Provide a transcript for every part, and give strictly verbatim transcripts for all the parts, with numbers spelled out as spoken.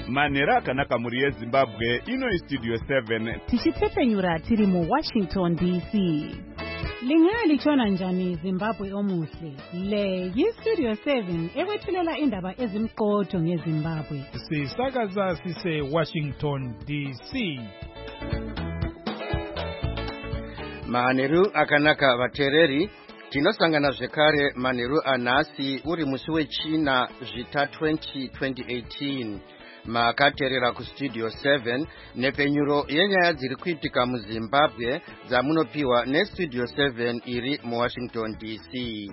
Manheru akanaka muri yeZimbabwe ino istudio seven. Tichitepenyura tiri mu Washington D C. Lingalitshona njani Zimbabwe omuhle? Le yistudio seven ekwethulela indaba ezimqotho ngeZimbabwe. Sisakaza sise Washington D C. Manheru akanaka vatereri. Tinosangana zvekare manheru anhasi uri musi wechina zvita twenty twenty eighteen. Makaterera ku studio seven nepenyuro yenyaya dziri kuitika muZimbabwe dzamunopiwa nestudio seven iri mu Washington D C.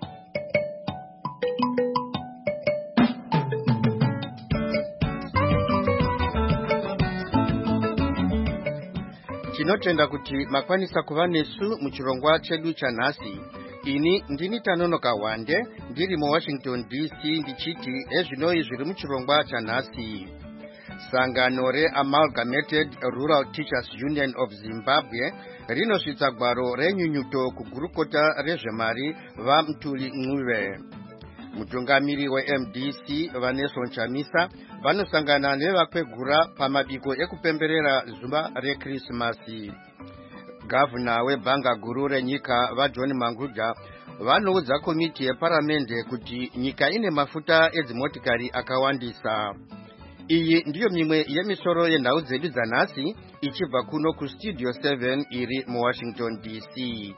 Tinotenda kuti makwanisa kuva nesu muchirongwa chedu chanhasi. Ini ndini Tanonoka Wande ndiri mu Washington D C ndichiti ezvinoi zviri muchirongwa chanhasi. Sangano reAmalgamated Rural Teachers Union of Zimbabwe rinosvitsa gwaro renyunyuto kugurukota rezvemari vaMtuli Ncube. Mutungamiri weM D C Vanessa Chamisa vanosangana nevakwegura pamabiko ekupemberera zuva reKrismasi. Gavana webhanga guru renyika vaJohn Manguja vanoudza komiti yeparamende kuti nyika ine mafuta edzimotikari akawandisa. Iyi ndiyo mimwe yemisoro yenhau dzedu dzanhasi ichibva kuno ku studio seven iri mu Washington D C.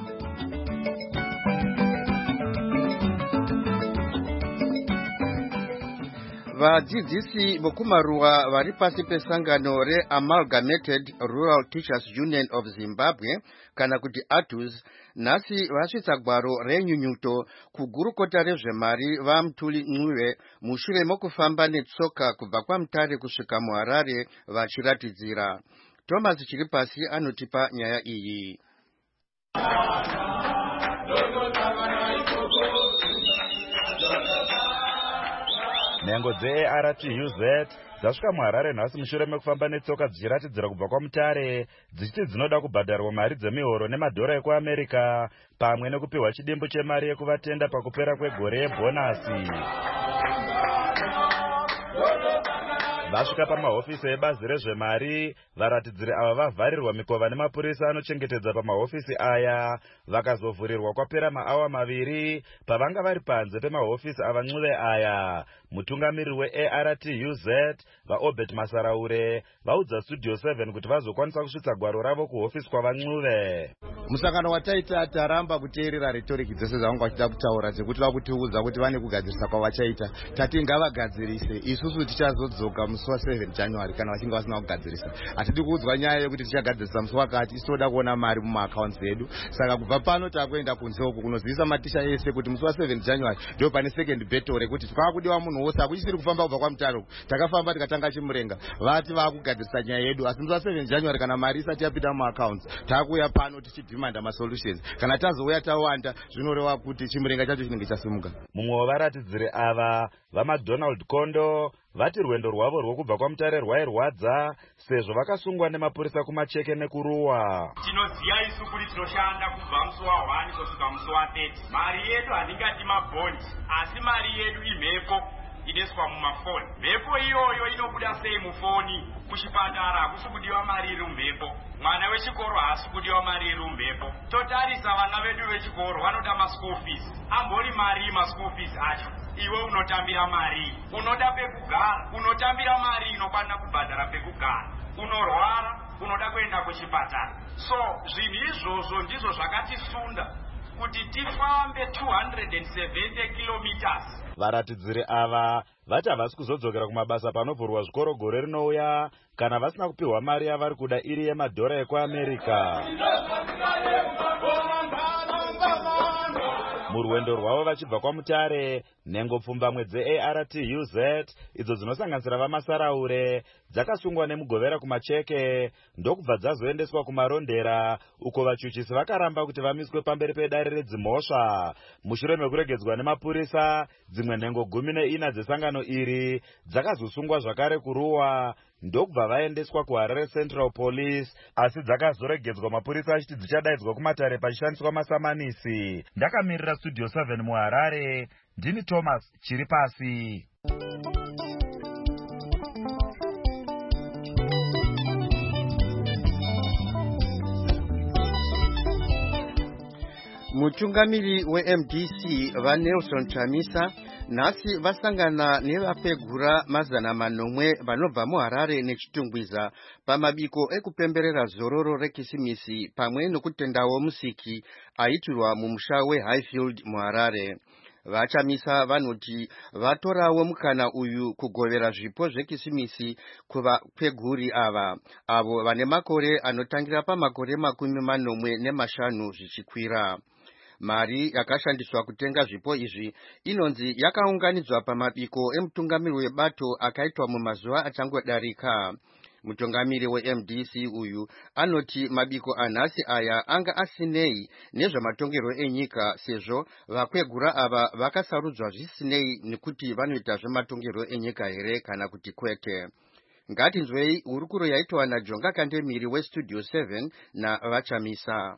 Vadzidzisi vokumaruwa vari pasi pesangano reAmalgamated Rural Teachers Union of Zimbabwe kana kuti A T U Z nhasi vasvitsa gwaro renyunyuto kugurukota rezvemari vaMtuli Ncube mushure mokufamba netsoka kubva kwaMutare kusvika muHarare vachiratidzira. Thomas Chiripasi anotipa nyaya iyi. Nhengo dze-A R T U Z dzasvika muHarare nhasi mushure mekufamba netsoka dzichiratidzira kubva kwaMutare dzichiti dzinoda kubhadharwa mari dzemihoro nemadhora ekuAmerica pamwe nekupiwa chidimbu chemari yekuvatenda pakupera kwegore yebhonasi. Vasvika pamahofisi ebazi rezvemari, varatidziri ava vavharirwa mikova nemapurisa anochengetedza pamahofisi aya, vakazovhurirwa kwapera maawa maviri pavanga vari panze pemahofisi avaNcube aya. Mutungamiri weA R T U Z vaObert Masaraure vaudza studio seven kuti vazokwanisa kusvitsa gwaro ravo kuhofisi kwavaNcube. Musangano wataita taramba kuteerera retoriki dzese dzavanga vachida kutaura dzekuti vakutiudza kuti vane kugadzirisa kwavachaita. Tati ngavagadzirise, isusu tichazodzoka musi wa seven January kana vachinge vasina kugadzirisa. Hatidi kuudzwa nyaya yekuti tichagadzirisa musi wakati, isoda kuona mari mumaaccounts edu. Saka kubva pano takuenda kunze uku kunozivisa matisha ese kuti musi wa seven January ndio pane second battle rekuti kwakudiwa munhu wose akuchisiri kufamba kubva kwaMutare. Takafamba tikatanga chimurenga. Vati vakugadzirisa nyaya yedu asi musi wa seven January kana mari isati yapinda mumaaccounts takuya pano tichidhimanda masolutions. Kana tazouya tawanda zvinoreva kuti chimurenga chacho chinenge chasimuka. Mumwe wavaratidziri ava vaMcDonald Kondo vati rwendo rwavo rwokubva kwaMutare rwairwadza sezvo vakasungwa nemapurisa kumacheke nekuruwa. Tinoziva isu kuti tinoshanda kubva musi wa one kusvika musi wa thirty. Mari yedu handingati mabhondi asi mari yedu imhepo inoiswa mumafoni. Mhepo iyoyo inobuda sei mufoni? Kuchipatara hakusi kudiwa mari iri mumhepo. Mwana wechikoro haasi kudiwa mari iri mumhepo. Totarisa vana vedu vechikoro vanoda maschool fees. Ambori mari maschool fees acho. Iwe unotambira mari, unoda pekugara, unotambira mari inokwana kubhadhara pekugara, unorwara, unoda kuenda kuchipatara. So zvinhu izvozvo ndizvo zvakatisunda kuti tifambe two hundred seventy kilometers. Varatidziri ava vati havasi kuzodzokera kumabasa panovhurwa zvikoro gore rinouya kana vasina kupiwa mari yavari kuda iri yemadhora ekuAmerica. Murwendo rwavo vachibva kwaMutare, nhengo pfumbamwe dzeA R T U Z idzo dzinosanganisira vaMasaraure dzakasungwa nemugovera kumacheke ndokubva dzazoendeswa kumarondera uko vachuchisi vakaramba kuti vamiswe pamberi pedare redzimhosva. Mushure mekuregedzwa nemapurisa, dzimwe nhengo gumi neina dzesangano iri dzakazosungwa zvakare kuruwa ndokubva vaendeswa kuHarare Central Police asi dzakazoregedzwa mapurisa achiti dzichadaidzwa kuMatare pachishandiswa masamanisi. Ndakamirira studio seven muHarare, ndini Thomas Chiripasi. Mutungamiri we M D C va Nelson Chamisa nasi vasangana nevapegura mazana manomwe vanobva muHarare nechitungwiza pamabiko ekupemberera zororo rekisimisi pamwe nokutendawo musiki aitirwa mumusha weHighfield muHarare. Vachamisa vanoti vatorawo mukana uyu kugovera zvipo zvekisimisi kuvapeguri ava avo vane makore anotangira pamakore makumi manomwe nemashanu zvichikwira. Mari yakashandiswa kutenga zvipo izvi inonzi yakaunganidzwa pamabiko emutungamiri webato akaitwa mumazuva achangodarika. Mutungamiri we-M D C uyu anoti mabiko anhasi aya anga asinei nezvematongerwo enyika sezvo vakwegura ava vakasarudzwa zvisinei nekuti vanoita zvematongerwo enyika here kana kuti kwete. Ngatinzwei hurukuro yaitwa naJonga Kandemiri weStudio seven naVachamisa.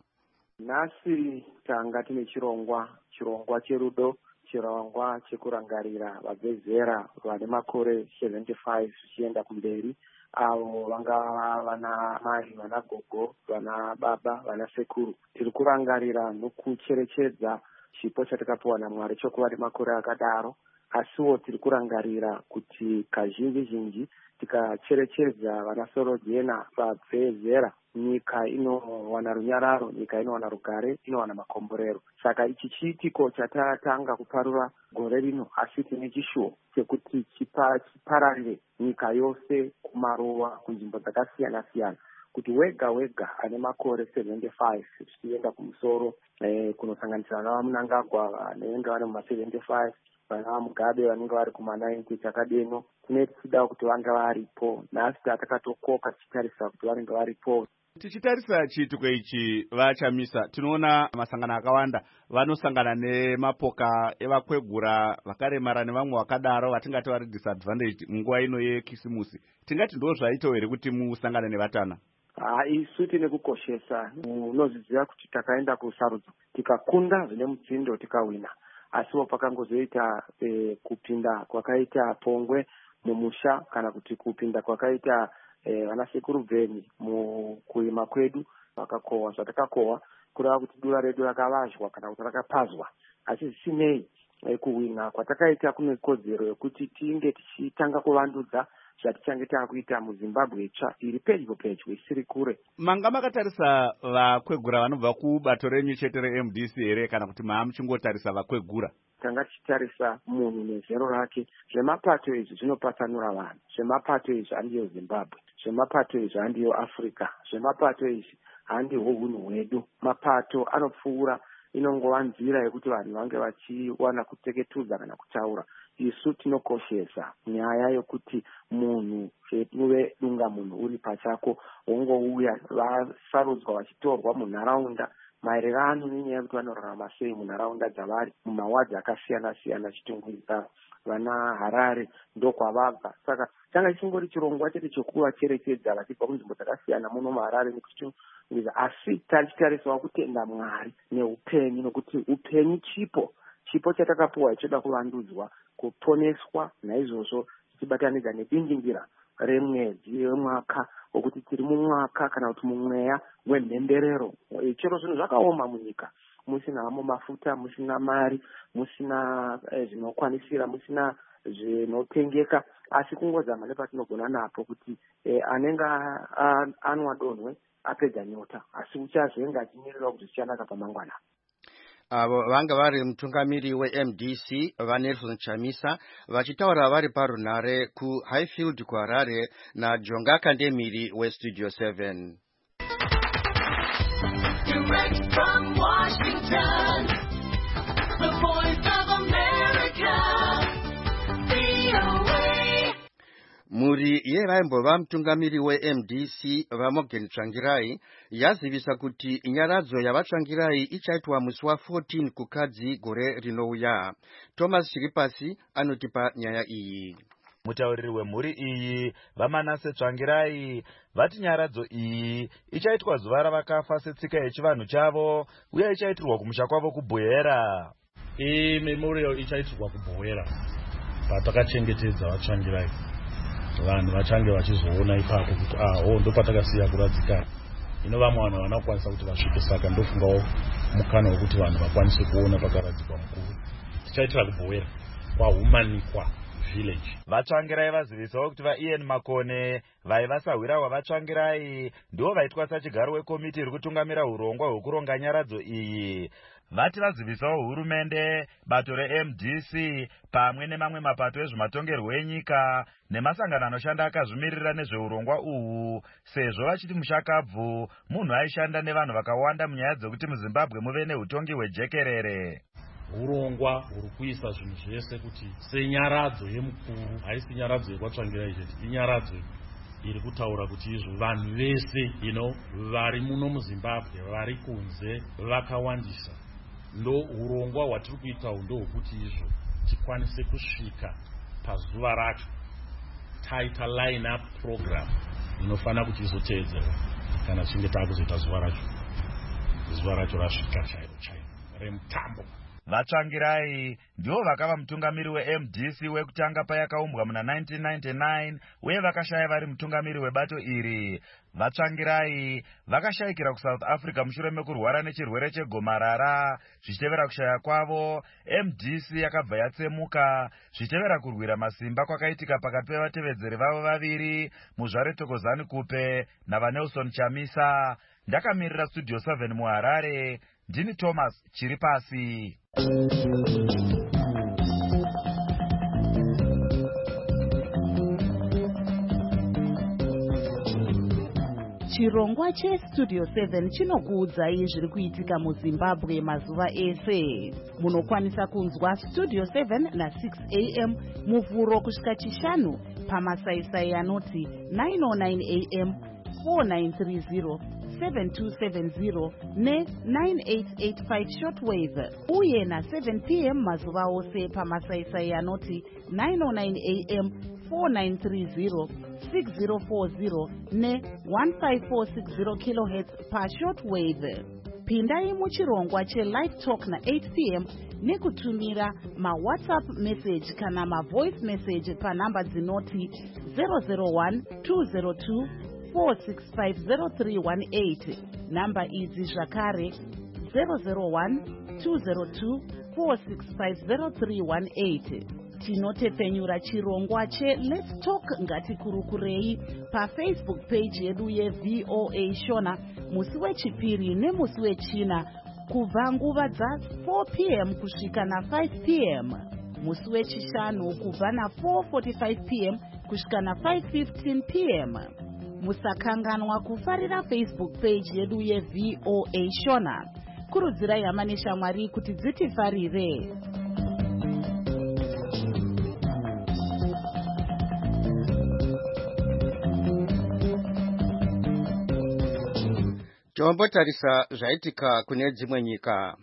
Nasi tanga tine chirongwa chirongwa cherudo chirongwa chekurangarira vabvezera vane makore seventy-five zvichienda kumberi avo vangava vana mai vana gogo vana baba vana sekuru. Tiri kurangarira nokucherechedza chipo chatakapiwa naMwari chokuva nemakore akadaro, asiwo tiri kurangarira kuti kazhinji zhinji tikacherechedza vana Sorodhena vabvezera nyika inowana runyararo, nyika inowana rugare, inowana makomborero. Saka ichi chiitiko chatatanga kuparura gore rino, asi tine chishuwo chekuti chipa chipararire nyika yose kumaruwa kunzvimbo dzakasiyana siyana, kuti wega wega ane makore seventy-five zvichienda kumusoro eh, kunosanganisira navaMunangagwa vanenge vari muma seventy-five, vana Mugabe vanenge vari kuma ninety chakadeno, tine tichida kuti vange varipo. Nhasi takatokoka tichitarisa kuti vanenge varipo. Tichitarisa chiitiko ichi Vachamisa, tinoona masangano akawanda vanosangana nemapoka evakwegura vakaremara nevamwe vakadaro vatingati vari disadvantage munguva ino yekisimusi. Tingati ndo zvaito here kuti musangana nevatana? Ah, isu tine kukoshesa. Unozviziva kuti takaenda kusarudzo tikakunda zvine mudzindo tikawina, asiwo pakangozoita e, kupinda kwakaita Pongwe mumusha kana kuti kupinda kwakaita Eh, vana sekuru bveni mukuima kwedu vakakohwa zvatakakohwa kureva kuti dura redu rakavazhwa kana kuti rakapazwa. Asi zvisinei eh, kuwina kwatakaita kune kodzero yekuti tinge tichitanga kuvandudza zvatichange takuita muZimbabwe itsva iri pedyo pedyo isiri kure. Manga makatarisa vakwegura vanobva kubato renyu chete re-M D C here kana kuti maa muchingotarisa vakwegura? Tanga tichitarisa munhu nezero rake. Zvemapato izvi zvinopatsanura vanhu, zvemapato izvi handiyo Zimbabwe, zvemapato izvi handiyo Afrika, zvemapato izvi handiho hunhu hwedu. Mapato anopfuura, inongova nzira yekuti vanhu vange vachiwana kuteketudza kana kutaura. Isu tinokoshesa nyaya yokuti munhu uve dunga munhu uri pachako wongouya vasarudzwa vachitorwa munharaunda maererano nenyaya yekuti vanorarama sei munharaunda dzavari mumawadhi akasiyana siyana chitungwiza vana Harare ndokwavabva. Saka changa chingori chirongwa chete chokuvacherechedza vachibva kunzvimbo dzakasiyana muno muHarare nekuchitungwiza, asi tachitarisawo kutenda Mwari neupenyu, nokuti upenyu chipo chipo chatakapiwa choda kuvandudzwa kuponeswa. Naizvozvo tichibatanidza nedindingira remwedzi wemwaka wokuti tiri mumwaka kana kuti mumweya wemhemberero. Chero zvinhu zvakaoma munyika, musina hamo mafuta, musina mari, musina eh, zvinokwanisira, musina zvinotengeka, asi kungozama nepatinogona napo kuti eh, anenge anwa donhwe apedza nyota, asi uchazvenga achinyerera kuti zvichanaka pamangwana. Avo vanga vari mutungamiri we-M D C vaNelson Chamisa vachitaura vari parunare kuHighfield kuHarare naJonga Kandemiri weStudio seven. Direct from Washington, the voice of America, V O A. Muri yevaimbova mutungamiri we-M D C vaMorgan Tsvangirai yazivisa kuti nyaradzo yavaTsvangirai ichaitwa musi wa-fourteen kukadzi gore rinouya. Thomas Chiripasi anotipa nyaya iyi. Mutauriri wemhuri iyi vaManase Tsvangirai vati nyaradzo iyi ichaitwa zuva ravakafa setsika yechivanhu chavo uye ichaitirwa kumusha kwavo kuBwera. Iyi memorial ichaitirwa kuBwera patakachengetedza vaTsvangirai. Vanhu vachange vachizoona ipapo kuti aho ndo patakasiya kuradzikana. ino vamwe vanhu vanokwanisa kuti vasvike. Saka ndofungawo mukana wekuti vanhu vakwanise kuona pakaradzikwa mukuru. Tichaitira kubhowera kwahumanikwa village. Vatsvangirai vazivisawo kuti vaIan Makone vaiva sahwira hwavatsvangirai ndivo vaitwasa chigaro wekomiti iri kutungamira urongwa hwekuronga nyaradzo iyi. Vati vazivisawo hurumende, bato re-M D C pamwe nemamwe mapato ezvematongerwo enyika nemasangano anoshanda akazvimirira nezveurongwa uhu, sezvo vachiti Mushakabvu munhu aishanda nevanhu vakawanda munyaya dzekuti muZimbabwe muve neutongi hwejekerere. Urongwa huri kuisa zvinhu zvese kuti senyaradzo yemukuru, haisi nyaradzo yekwatsvangirai chete, inyaradzo iri kutaura kuti izvo vanhu vese you know, vari muno muZimbabwe vari kunze vakawandisa. Ndo urongwa hwatiri kuita ndo hwekuti izvo tikwanise kusvika pazuva racho taita line up program inofanira kuti izoteedzerwa kana tichinge taakuzoita zuva racho zuva racho rasvika chairo chairo remutambo. Vatsvangirai ndivo vakava mutungamiri we-M D C wekutanga payakaumbwa muna nineteen ninety-nine uye vakashaya vari mutungamiri webato iri. Vatsvangirai vakashayikira kuSouth Africa mushure mekurwara nechirwere chegomarara. Zvichitevera kushaya kwavo, M D C yakabva yatsemuka zvichitevera kurwira masimba kwakaitika pakati pevatevedzeri vavo vaviri, Muzvare Thokozani Kupe navaNelson Chamisa. Ndakamirira Studio seven muHarare, ndini Thomas Chiripasi. Chirongwa cheStudio seven chinokuudzai zviri kuitika muZimbabwe mazuva ese. Munokwanisa kunzwa Studio seven na six a m muvhuro kusvika chishanu pamasaisai anoti nine oh nine a m, four nine three zero, seven two seven zero ne nine eight eight five shortwave, uye na seven p m mazuva ose pamasaisai anoti nine oh nine a m, four nine three zero, six zero four zero ne one five four six zero kilohertz pa shortwave. Pindai muchirongwa cheLive Talk na eight p m nekutumira maWhatsApp message kana mavoice message panhamba dzinoti zero zero one two zero two four six five zero three one eight. Namba idzi zvakare zero zero one two zero two four six five zero three one eight. Tinotepfenyura chirongwa che Let's Talk Ngatikurukurei paFacebook page yedu yeV O A Shona musi wechipiri nemusi wechina kubva nguva dza four p m kusvika na five p m, musi wechishanu kubva na four forty-five p m kusvika na five fifteen p m. Musakanganwa kufarira Facebook page yedu yeV O A Shona. Kurudzirai hama neshamwari kuti dzitifarire. Tombotarisa zvaitika kune dzimwe nyika.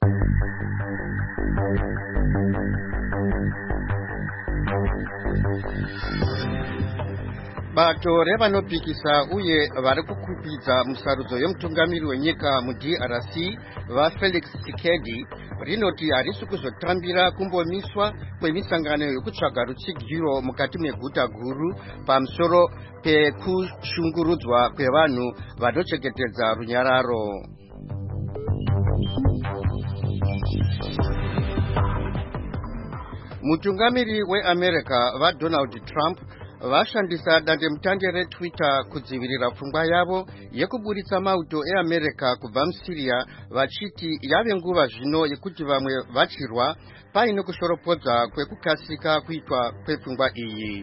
Bato revanopikisa uye vari kukupidza musarudzo yomutungamiri wenyika muD R C vaFelix Tshisekedi rinoti harisi kuzotambira kumbomiswa kwemisangano yokutsvaga rutsigiro mukati meguta guru pamusoro pekushungurudzwa kwevanhu vanochengetedza runyararo. Mutungamiri weAmerica vaDonald Trump vashandisa dandemutande reTwitter kudzivirira pfungwa yavo yekuburitsa mauto eAmerica kubva muSyria vachiti yave nguva zvino yekuti vamwe vachirwa paine kushoropodza kwekukasika kuitwa kwepfungwa iyi.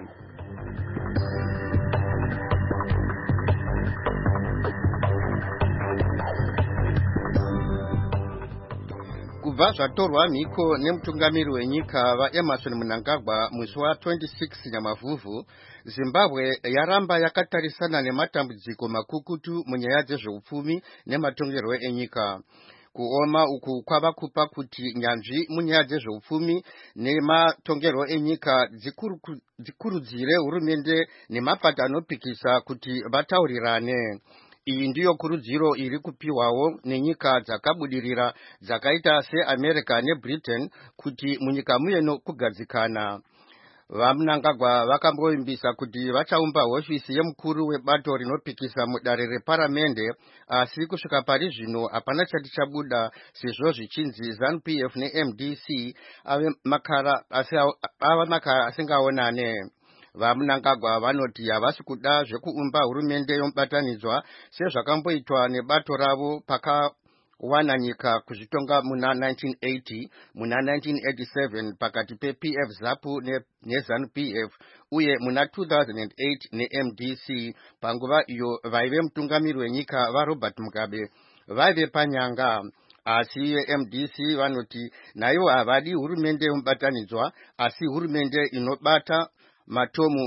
Kubva zvatorwa mhiko nemutungamiri wenyika vaEmerson Mnangagwa musi wa twenty-six Nyamavhuvhu, Zimbabwe yaramba yakatarisana nematambudziko makukutu munyaya dzezveupfumi nematongerwo enyika. Kuoma uku kwava kupa kuti nyanzvi munyaya dzezveupfumi nematongerwo enyika dzikurudzire hurumende nemapato anopikisa kuti vataurirane. Iyi ndiyo kurudziro iri kupiwawo nenyika dzakabudirira dzakaita seAmerica neBritain kuti munyika muye kugadzikana. vaMnangagwa vakamboimbisa kuti vachaumba hofisi yemukuru webato rinopikisa mudare reparamende, asi kusvika pari zvino hapana chati chabuda, sezvo zvichinzi ZANU-P F ne-M D C ave makara ava makara asingaonane. VaMnangagwa vanoti havasi kuda zvekuumba hurumende yomubatanidzwa sezvakamboitwa nebato ravo paka wana nyika kuzvitonga muna nineteen eighty, muna nineteen eighty-seven pakati pe-P F ZAPU ne-ZANU-P F uye muna two thousand eight ne-M D C. Panguva iyo vaive mutungamiri wenyika vaRobert Mugabe vaive panyanga, asi ve-M D C vanoti naivo havadi hurumende yomubatanidzwa asi hurumende inobata matomu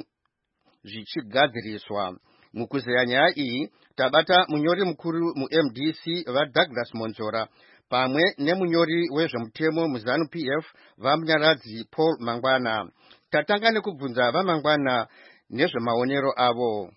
zvichigadziriswa. Mukuzeya nyaya iyi tabata munyori mukuru mu-M D C vaDouglas Monzora pamwe nemunyori wezvemutemo muZANU-P F vaMunyaradzi Paul Mangwana. Tatanga nekubvunza vaMangwana nezvemaonero avo.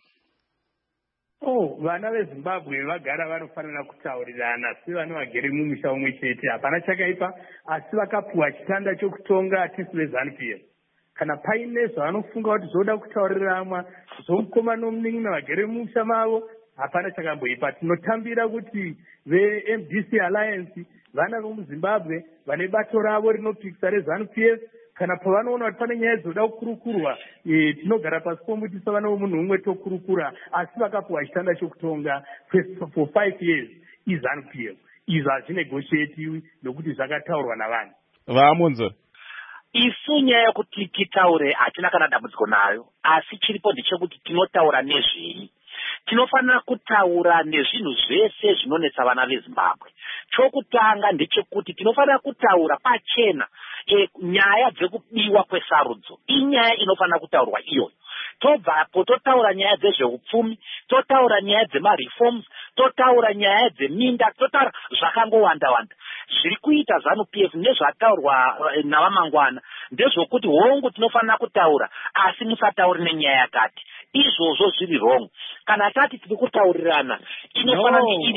Oh, vana veZimbabwe vagara vanofanira kutaurirana sevana vagere mumusha umwe chete. Hapana chakaipa, asi vakapuwa chitanda chokutonga atisi veZANU-P F. Kana paine zvavanofunga kuti zvoda kutauriranwa zvomukoma nomunin'ina vagere mumusha mavo, hapana chakamboipa. Tinotambira kuti ve-M D C Alliance vana vomuZimbabwe vane bato ravo rinopikisa reZANU-P F, kana pavanoona kuti pane nyaya dzoda kukurukura, e, tinogara pasi pomutisa vana vomunhu umwe tokurukura, asi vakapuwa chitanda chokutonga for five years iZANU-P F. Izvo hazvinegotiatiwi nokuti zvakataurwa navanhu. VaMonzo, isu nyaya yekuti titaure hatina kana dambudziko nayo, asi chiripo ndechekuti tinotaura nezvei. Tinofanira kutaura nezvinhu zvese zvinonetsa vana veZimbabwe. Chokutanga ndechekuti tinofanira kutaura pachena e, nyaya dzekubiwa kwesarudzo inyaya inofanira kutaurwa iyoyo. Tobvapo totaura nyaya dzezveupfumi, totaura nyaya dzemareforms, totaura nyaya dzeminda, totaura zvakangowanda wanda. Zviri kuita ZANU-P F nezvataurwa navaMangwana ndezvokuti hongu tinofanira kutaura asi musatauri nenyaya yakati. Izvozvo zviri wrong. Kana tati tiri kutaurirana tinofanira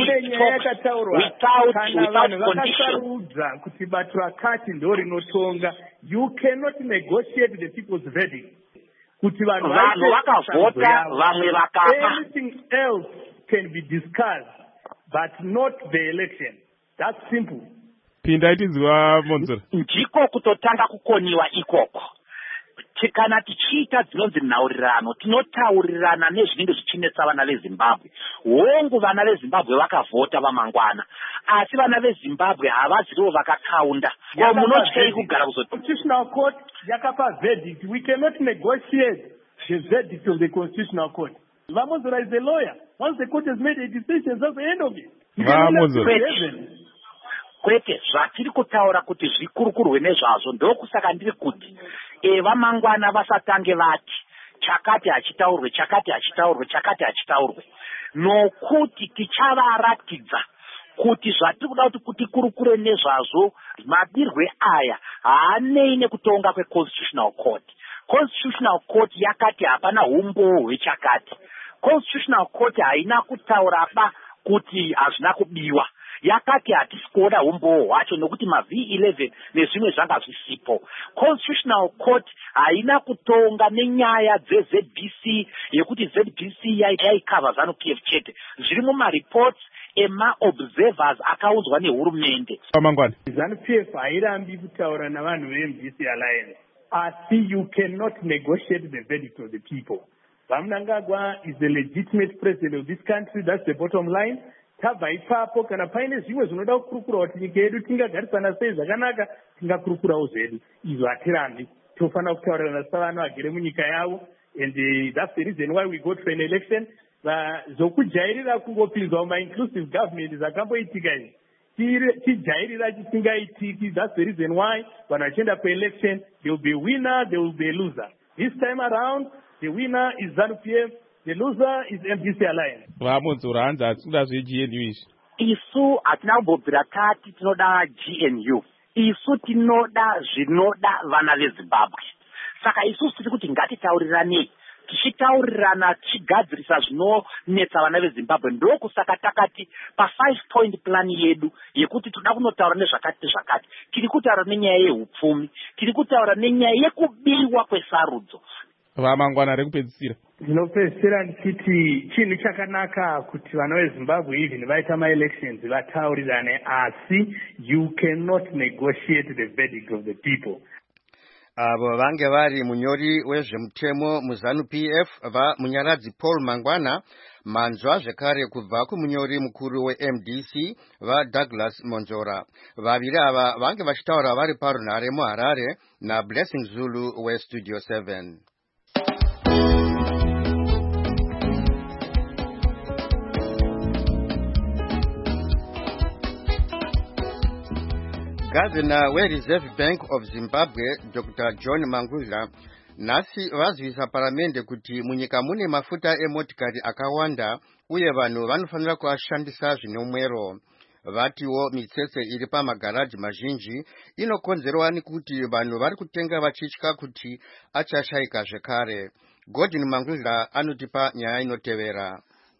without kuti bato rakati ndo rinotonga. You cannot negotiate the people's verdict. Kuti vanhu vakavota vamwe vakafa. Everything else can be discussed but not the election. That's simple. Pinda itidziwa Monzora. Ndiko kutotanga kukoniwa ikoko. Kana tichiita dzinonzi nhaurirano tinotaurirana nezvinenge zvichinetsa vana veZimbabwe. Hongu vana veZimbabwe vakavhota vaMangwana, asi vana veZimbabwe havaziriwo vakakaunda. Ko munotyei kugara kuzoti Constitutional Court yakapa verdict. We cannot negotiate the verdict of the Constitutional Court. Vamonzora is a lawyer. Once the court has made a decision, that's the end of it. Vamonzora. Kwete zvatiri kutaura kuti zvikurukurwe nezvazvo ndokusaka ndiri kuti eva Mangwana vasatange vati chakati hachitaurwe chakati hachitaurwe chakati hachitaurwe nokuti tichavaratidza kuti zvatiri kuda kuti kuti kurukure nezvazvo mabirwe aya haanei nekutonga kweConstitutional Court. Constitutional Court yakati hapana umbowo hwechakati. Constitutional Court haina kutaura ba kuti hazvina kubiwa. Yakati hatisi kuona umbowo hwacho nokuti ma-V eleven nezvimwe zvanga zvisipo. Constitutional Court haina kutonga nenyaya dze-Z B C yekuti Z B C yaikava ZANU-P F chete. Zviri mumareports ema-observers akaunzwa nehurumende. Mangwana, ZANU-P F hairambi kutaura navanhu ve-M D C Alliance. Asi you cannot negotiate the verdict of the people. VaMnangagwa is the legitimate president of this country. That's the bottom line. Tabva ipapo kana paine zvimwe zvinoda kukurukura kuti nyika yedu tingagarisana sei zvakanaka tingakurukurawo zvedu. Izvo hatirambi. Tofanira kutaurirana savanhu vagere munyika yavo, and uh, that's the reason why we go to an election. Zvokujairira kungopinzwa muma-inclusive government zvakamboitika izvi tijairira chisingaitiki. That's the reason why vanhu vachienda kuelection there will be a winner, there will be a loser. This time around the winner is ZANU-P F, the loser is M D C Alliance. VaMonzora hanzi hatinoda zve-G N U izvi. Isu hatina kumbobvira tati tinoda G N U. Isu tinoda zvinoda vana veZimbabwe. Saka isusu tiri kuti ngatitauriranei tichitaurirana tichigadzirisa zvinonetsa vana vezimbabwe. Ndokusaka takati pa-five point plan yedu yekuti toda kunotaura nezvakati zvakati. Tiri kutaura nenyaya yehupfumi, tiri kutaura nenyaya yekubiwa kwesarudzo. Vamangwana rekupedzisira. Ndinopedzisira ndichiti chinhu chakanaka kuti vana veZimbabwe even vaita ma-elections vataurirane, asi you cannot negotiate the verdict of the people. Avo vange vari munyori wezvemutemo muzanu P F va munyaradzi Paul Mangwana, manzwa zvekare kubva kumunyori mukuru we-M D C va Douglas Monzora. Vaviri ava vange vachitaura vari parunhare muHarare na Blessing Zulu weStudio seven. Governor we-Reserve Bank of Zimbabwe, Doctor John Mangudla, nasi vazivisa paramende kuti munyika mune mafuta emotikari akawanda uye vanhu vanofanira kuashandisa zvinomwero. Vatiwo mitsetse iri pamagaraji mazhinji inokonzerwa nekuti vanhu vari kutenga vachitya kuti achashayika zvekare. Gordon Mangudla anotipa nyaya inotevera.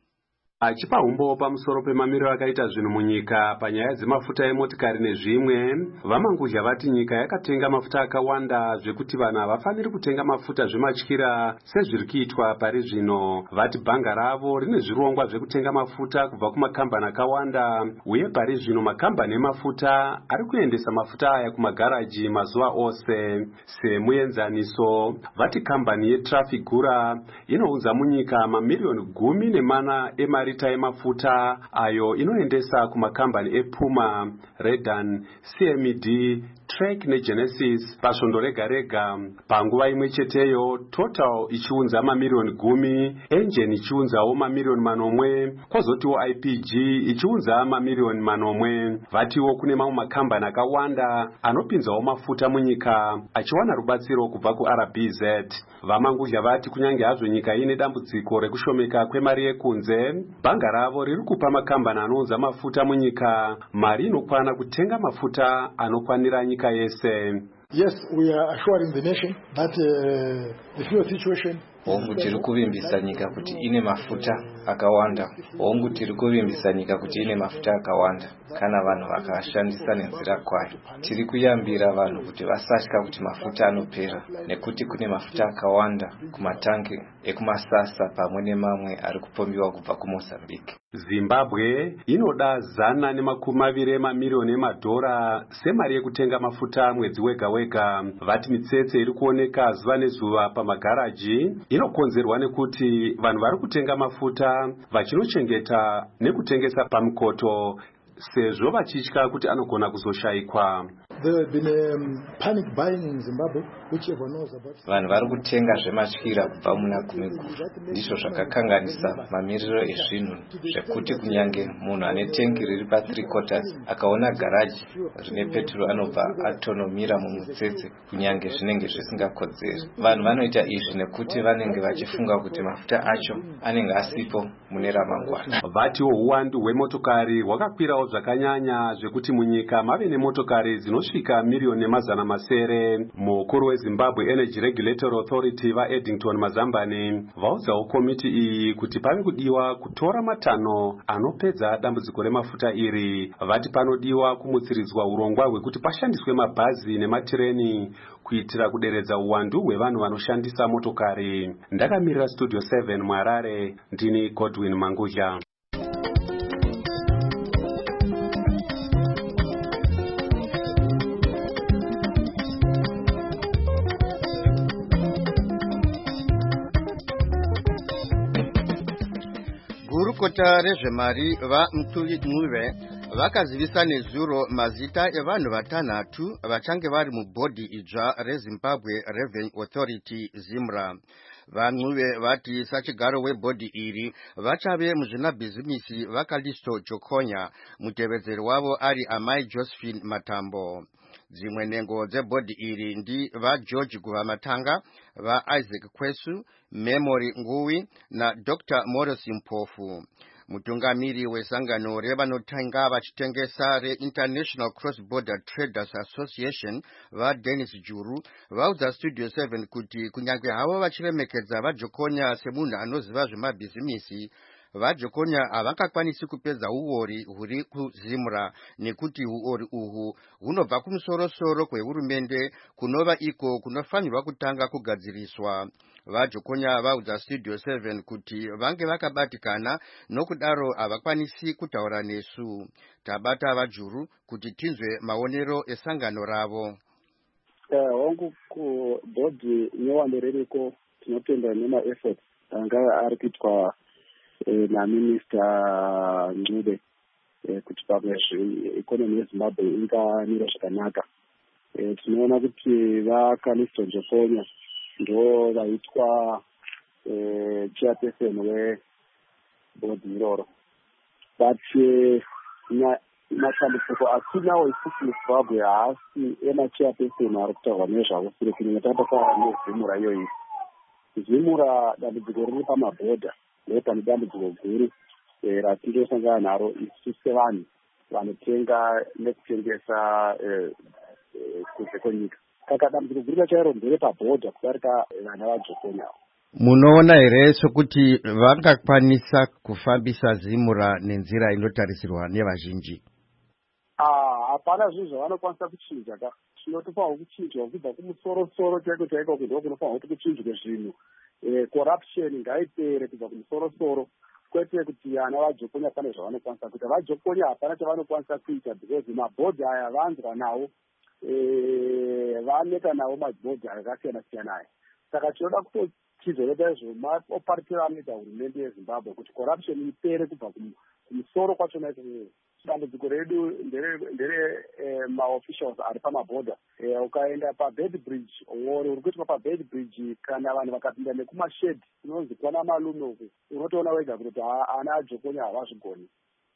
Achipa umbo pamusoro pemamiriro akaita zvinhu munyika panyaya dzemafuta emotikari nezvimwe, vaMangudla vati nyika yakatenga mafuta akawanda zvekuti vanhu havafaniri kutenga mafuta zvematyira sezviri kuitwa pari zvino. Vati bhanga ravo rine zvirongwa zvekutenga mafuta kubva kumakambani akawanda, uye pari zvino makambani emafuta ari kuendesa mafuta aya kumagaraji mazuva ose. Semuenzaniso, vati kambani yeTrafigura inounza munyika mamiliyoni gumi nemana emari rita emafuta ayo inoendesa kumakambani ePuma, Redan, C M D, Trek neGenesis pasvondo rega rega. Panguva imwe cheteyo, Total ichiunza mamiliyoni gumi, Engen ichiunzawo mamiliyoni manomwe, kwozotiwo I P G ichiunza mamiliyoni manomwe. Vatiwo kune mamwe makambani akawanda anopinzawo mafuta munyika achiwana rubatsiro kubva kuR B Z. VaMangudla vati kunyange hazvo nyika ine dambudziko rekushomeka kwemari yekunze, bhanga ravo riri kupa makambani anounza mafuta munyika mari inokwana kutenga mafuta anokwanira nyika yese. Yes, we are assuring the nation that uh, the fuel situation hongu tiri kuvimbisa nyika kuti ine mafuta akawanda. Hongu tiri kuvimbisa nyika kuti ine mafuta akawanda kana vanhu vakashandisa nenzira kwayo. Tiri kuyambira vanhu kuti vasatya kuti mafuta anopera, nekuti kune mafuta akawanda kumatanki ekumasasa pamwe nemamwe ari kupombiwa kubva kuMozambique. Zimbabwe inoda zana nemakumi maviri emamiliyoni emadhora semari yekutenga mafuta mwedzi wega wega. Vati mitsetse iri kuoneka zuva nezuva pamagaraji inokonzerwa nekuti vanhu vari kutenga mafuta vachinochengeta nekutengesa pamikoto sezvo vachitya kuti anogona kuzoshayikwa. There have been um, panic buying in Zimbabwe, which everyone knows about. Vanhu vari kutenga zvematyira kubva muna kumiguru. Ndizvo zvakakanganisa mamiriro ezvinhu zvekuti kunyange munhu ane tengi riri pa three quarters akaona garaji rine petro anobva atonomira mumutsetse kunyange zvinenge zvisingakodzeri. Vanhu vanoita izvi nekuti vanenge vachifunga kuti mafuta acho anenge asipo mune ramangwana. Vatiwo uwandu hwemotokari hwakakwirawo zvakanyanya zvekuti munyika mave nemotokari dzinosvika miriyoni nemazana masere. Mukuru weZimbabwe Energy Regulatory Authority vaEddington Mazambani vaudzawo komiti iyi kuti pave kudiwa kutora matanho anopedza dambudziko remafuta iri. Vati panodiwa kumutsiridzwa urongwa hwekuti pashandiswe mabhazi nematireni kuitira kuderedza uwandu hwevanhu vanoshandisa motokari. Ndakamirira Studio seven muHarare, ndini Godwin Mangudla. Gurukota rezvemari vaMutuli vakazivisa nezuro mazita evanhu vatanhatu vachange vari mubhodhi idzva reZimbabwe Revenue Authority ZIMRA. Vanhuve vati sachigaro webhodhi iri vachave muzvinabhizimisi vaKalisto Jokonya, mutevedzeri wavo ari amai Josephine Matambo. Dzimwe nhengo dzebhodhi iri ndi vaGeorge Guvamatanga, vaIsaac Kwesu, Memory Nguwi na Doctor Morris Mpofu. Mutungamiri wesangano revanotenga vachitengesa reInternational Cross Border Traders Association vaDennis Juru vaudza Studio seven kuti kunyange havo vachiremekedza vaJokonya semunhu anoziva zvemabhizimisi, vaJokonya havangakwanisi kupedza uori huri kuzimura nekuti uori uhu hunobva kumusoro-soro kwehurumende kunova iko kunofanirwa kutanga kugadziriswa. VaJokonya vaudza Studio seven kuti vange vakabatikana nokudaro havakwanisi kutaura nesu. Tabata vaJuru kuti tinzwe maonero esangano ravo. Hongu kubhodhi nyowani ririko tinotenda nema-efforts anga ari kuitwa naMinista Ncube kuti pamwe ikonomi yeZimbabwe ingamira zvakanaka. Tinoona kuti vaKalisto Jokonya ndo vaitwa chairperson webhodhi iroro, but matambudziko atinawo isusu muZimbabwe haasi emachairperson ari kutaurwa nezvavo sure kunyange tabatana nezimura iyoyi. Zimura dambudziko riri pamabhodha nepane dambudziko guru ratinosangana naro isu sevanhu vanotenga nekutengesa kunze kwenyika. Saka dambudziko guru rachairo ndere pabhodha kudarika vana vaJokonya. Munoona here sokuti vangakwanisa kufambisa zimura nenzira inotarisirwa nevazhinji? Ah, hapana zvinhu zvavanokwanisa kuchinja ka. Chinotofanirwa kuchinjwa kubva kumusoro-soro chaiko chaiko kuti kunofanirwa kuti kuchinjwe zvinhu. Corruption ngaipere kubva kumusoro-soro, kwete kuti vana vaJokonya pane zvavanokwanisa kuita. VaJokonya hapana chavanokwanisa kuita because mabhodhi aya vanzwa nawo, vaneta nawo mabhodhi akasiyana-siyana aya. Saka tinoda kutochizoreta izvo maoparitiro anoita hurumende yeZimbabwe kuti corruption ipere kubva kumusoro kwachona ikoko. Dambudziko redu ndere maofficials ari pamabhodha. Ukaenda paBed Bridge, uri uri kuitwa paBed Bridge kana vanhu vakapinda nekumashedhi kunonzi kwana malume uku, unotoona wega kuti ana aJokonya havazvigoni.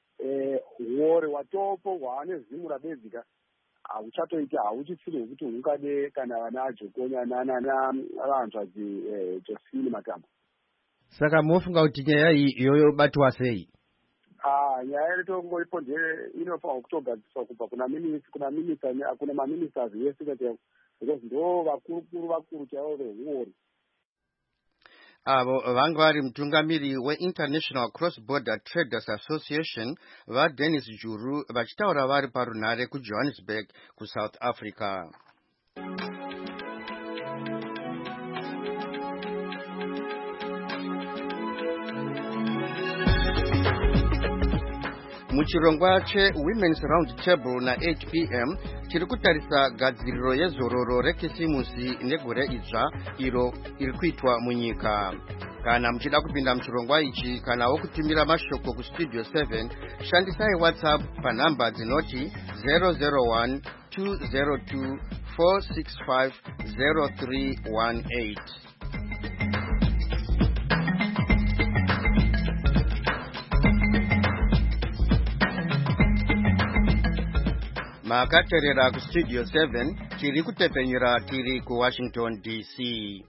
Uori watopo hwaane zimura bedzika hauchatoiti, hauchitsiri hwekuti hungade kana vana aJokonya nanavanzvadzi Josephine Matambo. Saka mofunga kuti nyaya iyi yobatwa sei? Ah, nyaya yetongoipo ndeye inofanirwa kutogadziswa kubva kuna minista kuna minista kuna maministers vese because ndo vakuru vakuru chaivo vehuori. Avo vanga vari mutungamiri weInternational Cross Border Traders Association vaDennis Juru vachitaura vari parunhare kuJohannesburg kuSouth Africa. Muchirongwa cheWomen's Round Table na H P M tiri kutarisa gadziriro yezororo rekisimusi negore idzva iro iri kuitwa munyika. Kana muchida kupinda muchirongwa ichi kana wokutumira mashoko kuStudio seven, shandisai WhatsApp panhamba dzinoti zero zero one two zero two four six five zero three one eight. Makaterera kuStudio seven, tiri kutepenyura tiri ku Washington D C.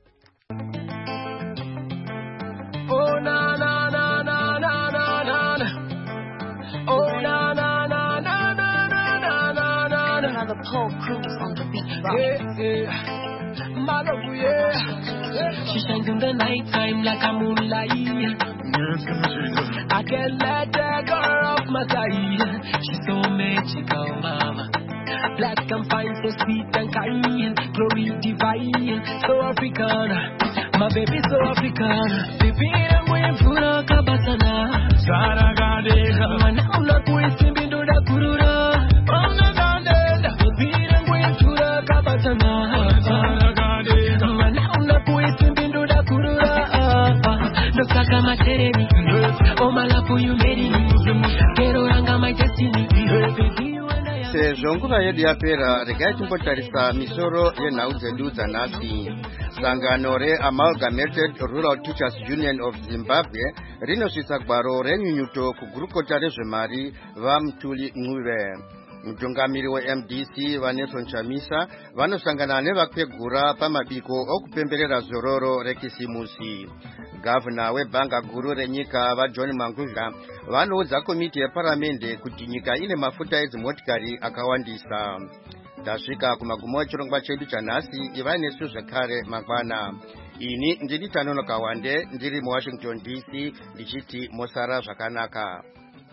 Oh na na na na na na na. Oh na na na na na na na na. Another Paul Cruz on the beat. Yeah, yeah. Mother, yeah. She shines in the night time like a moonlight. I can't let that girl off my side. She's so magical, mama. Black and fine, so sweet and kind. Glory divine, so African. My baby so African. Baby, I'm going for a kabatana. Sara Gandela. Mana una kuisi bindu da kurura. Ona Gandela. Baby, I'm going for a kabatana. Sara Gandela. Mana una kuisi bindu da kurura. Doka kama terebi. Oh my love, you made it. Kero ranga my destiny. Baby, sezvo nguva yedu yapera, regai timbotarisa misoro yenhau dzedu dzanhasi. Sangano reAmalgamated Rural Teachers Union of Zimbabwe rinosvitsa gwaro renyunyuto kugurukota rezvemari vaMutuli Ncube. mutungamiri we-M D C Vanessa Chamisa vanosangana nevakwegura pamabiko okupemberera zororo rekisimusi. Gavana webhanga guru renyika vaJohn Mangudya vanoudza komiti yeparamende kuti nyika ine mafuta edzimotikari akawandisa. Tasvika kumagumo echirongwa chedu chanhasi, ivai nesu zvekare mangwana. Ini ndiri Tanonoka Wande ndiri muWashington D C ndichiti mosara zvakanaka.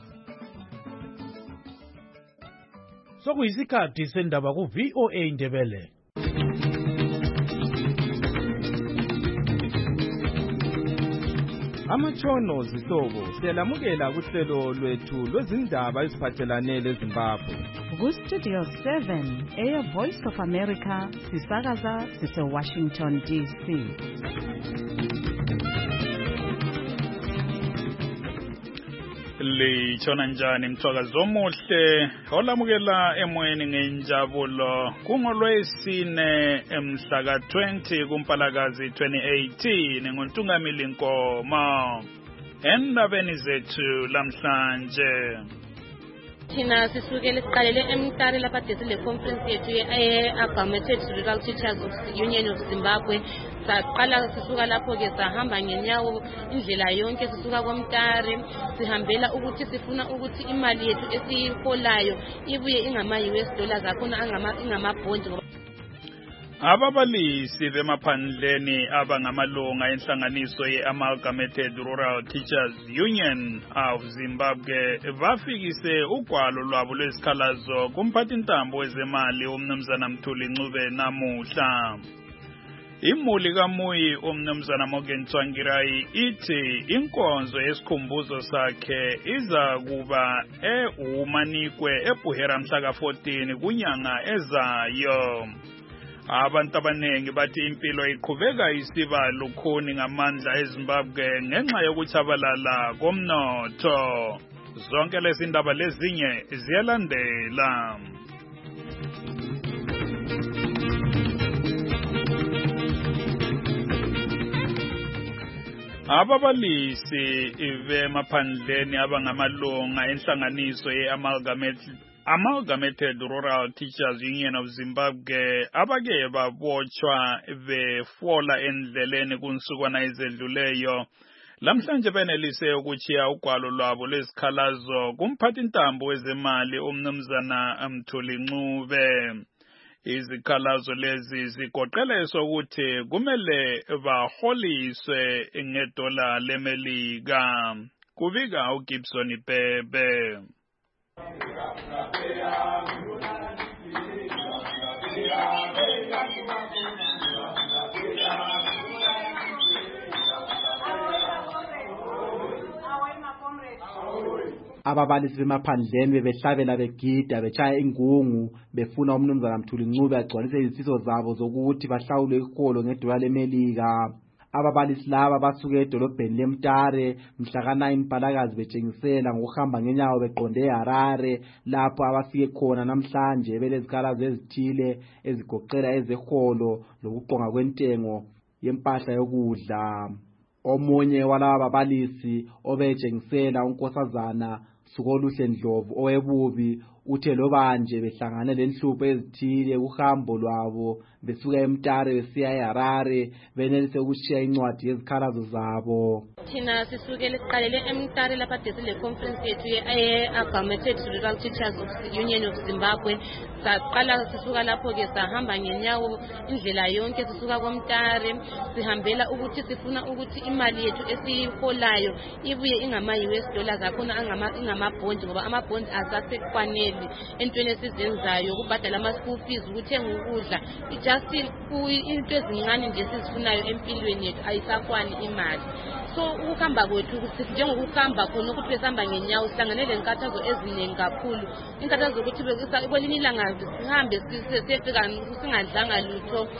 Sokuyisikhathi sendaba ku V O A Ndebele. Amatshono zihlobo siyalamukela kuhlelo lwethu lwezindaba eziphathelane leZimbabwe. Ku Studio seven, Air Voice of America, sisakaza sise Washington D C. Litshona njani mthwakazi omuhle olamukela emoyeni ngenjabulo kungolwesine emhla ka twenty kuMpalakazi twenty eighteen ngontungamili Nkomo. Endabeni zethu lamhlanje thina sisukele siqalele eMtare lapha desile conference yethu ye-Augmented Rural Teachers Union of Zimbabwe. Saqala sisuka lapho ke sahamba ngenyawo indlela yonke sisuka koMtare sihambela ukuthi sifuna ukuthi imali yethu esiyiholayo ibuye ingama U S dollars akhona angama ingama bonds. Ababalisi bemaphandleni abangamalunga enhlanganiso ye-Amalgamated Rural Teachers Union of Zimbabwe bafikise ugwalo lwabo lwesikhalazo kumphathintambo wezemali uMnumzana Mthuli Ncube namuhla. Imuli kaMuyi uMnumzana Morgan Tsvangirai ithi inkonzo yesikhumbuzo sakhe iza kuba eUmanikwe eBuhera mhla ka fourteen kunyanga ezayo. Abantu abanengi bathi impilo iqhubeka isiba lukhuni ngamandla eZimbabwe ngenxa yokuchabalala komnotho. Zonke lezi ndaba lezinye ziyalandela. Ababalisi bemaphandleni abangamalunga enhlanganiso ye-Amalgamated Amalgamated Rural Teachers Union of Zimbabwe abake babotshwa befola endleleni kunsukwana ezedluleyo lamhlanje benelise ukuchiya ugwalo lwabo lwesikhalazo kumphathintambo wezemali uMnumzana Mthuli Ncube. Izikhalazo lezi zigoqela sokuthi kumele baholiswe ngedola leMelika. Kubika uGibson Bebe. Ababalisi bemaphandleni bebehlabela begida betshaya ingungu befuna uMnumzana Mthuli Ncube agcwalise izifiso zabo zokuthi bahlawule iholo ngedola leMelika. Ababalisi laba basuke edolobheni leMtare mhla ka nine Mpalakazi betshengisela ngokuhamba ngenyawo beqonde eHarare lapho abafike khona namhlanje belezikhalazo ezithile ezigoqela ezeholo lokuqonga kwentengo yempahla yokudla. Omunye walaba babalisi obetshengisela uNkosazana Sukoluhle Ndlovu owebubi uthe lobanje behlangane lenhlupho ezithile uhambo lwabo besuka eMtare besiya eHarare benelise ukushiya incwadi yezikhalazo zabo. Thina sisukele siqalele eMtare lapha desile conference yethu ye-Augmented Rural Teachers Union of Zimbabwe. Saqala sisuka lapho ke sahamba ngenyawo indlela yonke sisuka koMtare sihambela ukuthi sifuna ukuthi imali yethu esiyiholayo ibuye ingama U S dollars akhona angama ingama bonds ngoba ama bonds asasekwanele entweni esizenzayo ukubhadala ama school fees ukuthenga ukudla just into ezincane nje sizifunayo empilweni yethu ayisakwani imali. So ukuhamba kwethu njengokuhamba khona ukuthi besihamba ngenyawo sihlangane lenkathazo eziningi kakhulu. Inkathazo ukuthi kwelinye ilanga sihambe sisefika singadlanga lutho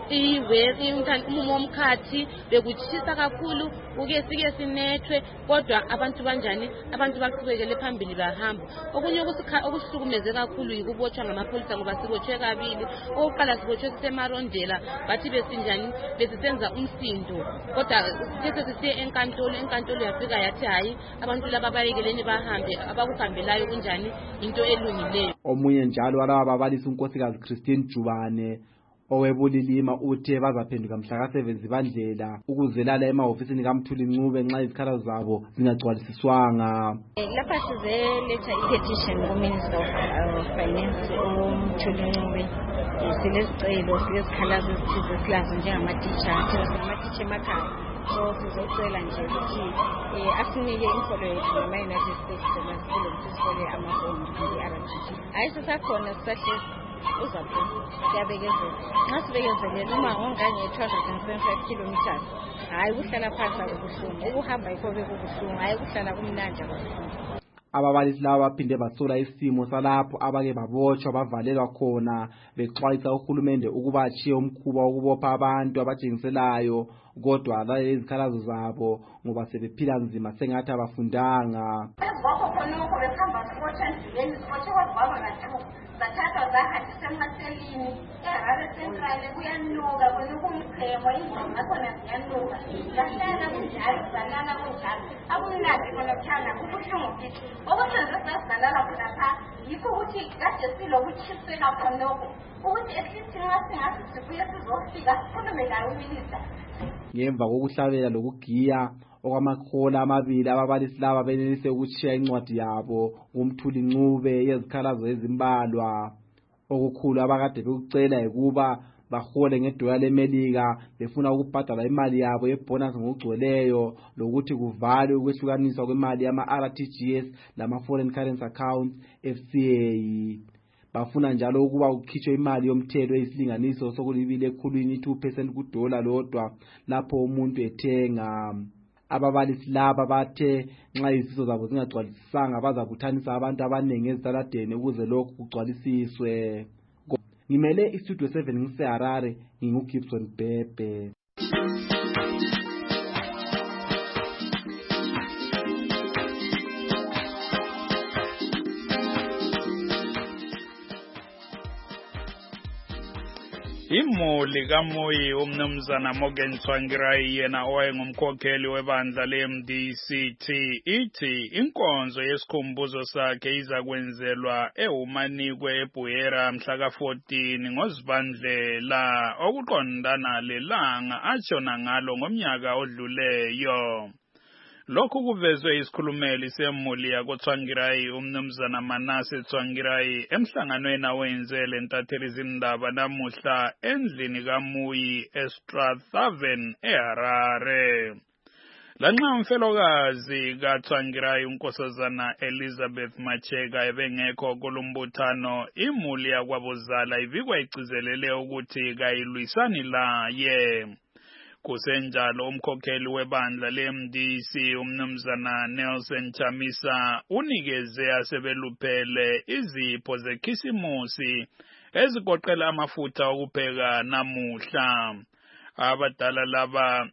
umumo womkhathi bekutshisa kakhulu uke sike sinethwe kodwa abantu banjani abantu baqhubekele phambili bahamba okunye okusukumeze kakhulu yikubotshwa ngamapholisa ngoba sibotshwe kabili oqala sibotshwe sisemarondela bathi besinjani besisenza umsindo kodwa sithe sisiye enkantolo enkantolo yafika yathi hayi abantu laba bayekeleni bahambe abakuhambelayo kunjani into elungileyo. Omunye njalo walaba babalisi unkosikazi Christine Jubane owebulilima uthe bazaphenduka mhla ka seven zibandlela ukuzwelala emahofisini kaMthuli Ncube nxa izikhalo zabo zingagcwalisiswanga. Lapha sizeletha i-petition ku-Minister of Finance uMthuli Ncube. Silesicelo silezikhalazo ezithize silazo njengamatitsha singamatitsha emakhaya. So sizocela nje ukuthi asinike inkolo yethu ngama-United States dollars kulokuthi sifole amafondi nge-R T G. Hayi sisakhona sisahlezi uzapho siyabekezela nxa sibekezelele uma ongange-two hundred seventy-five kilometers hayi kuhlala phansi akubuhlungu ukuhamba yikho bekubuhlungu hayi kuhlala kumnandi akubuhlungu. Ababalisi laba baphinde basola isimo salapho abake babotshwa bavalelwa khona bexwayisa uhulumende ukuba achiye umkhuba wokubopha abantu abajengiselayo kodwa lalezi izikhalazo zabo ngoba sebephila nzima sengathi abafundanga. Ezibakho khonokho behamba sibotshwa endleleni sibotshwe kwababa kathu zathathwa zahanjiswa emaselini eHarare Central kuyanuka kunukumchemo ingoma zakhona ziyanuka zahlala kunjalo zalala kunjalo akumnandi khona kuthanda kubuhlungu kithi okusenze sazalala khona pha yikho ukuthi kade silokuthisela khonokho ukuthi esithi nxa singathi sibuye sizofika sikhulume layo uminista. Ngemva kokuhlabela lokugiya okwamahola amabili ababalisi laba benelise ukutshiya incwadi yabo uMthuli Ncube yezikhalazo ezimbalwa. Okukhulu abakade bekucela ukuba bahole ngedola leMelika befuna ukubhadala imali yabo yebonus ngokugcweleyo lokuthi kuvalwe ukwehlukaniswa kwemali yama-R T G S lama-foreign currency accounts F C A. Bafuna njalo ukuba kukhitshwe imali yomthelo eyisilinganiso sokulibile ekhulwini two percent kudola lodwa lapho umuntu ethenga. Ababalisi laba bathe nxa izifiso zabo zingagcwalisisanga bazabuthanisa abantu abaningi ezitaladeni ukuze lokhu kugcwalisiswe. Ngimele istudio seven ngiseHarare nginguGibson Bebe. Imuli kaMoyi umnumzana Morgan Tsvangirai yena owayengumkhokheli webandla le-M D C T ithi inkonzo yesikhumbuzo sakhe izakwenzelwa eHumanikwe eBuyera mhla ka fourteen ngoZibandlela okuqondana lelanga atshona ngalo ngomnyaka odluleyo. Lokhu kuvezwe isikhulumeli semuli yakoTsvangirai umnumzana Manase Tsvangirai emhlanganweni awenzele ntatheli zindaba namuhla endlini kaMoyi eStrathaven eHarare. Lanxa umfelokazi kaTsvangirai unkosazana Elizabeth Macheka ebengekho kulombuthano imuli yakwabozala ivikwa igcizelele ukuthi kayilwisani laye. Kusenjalo umkhokheli webandla le-M D C umnumzana Nelson Chamisa unikeze asebeluphele izipho zekhisimusi ezigoqela amafutha okupheka namuhla. Abadala laba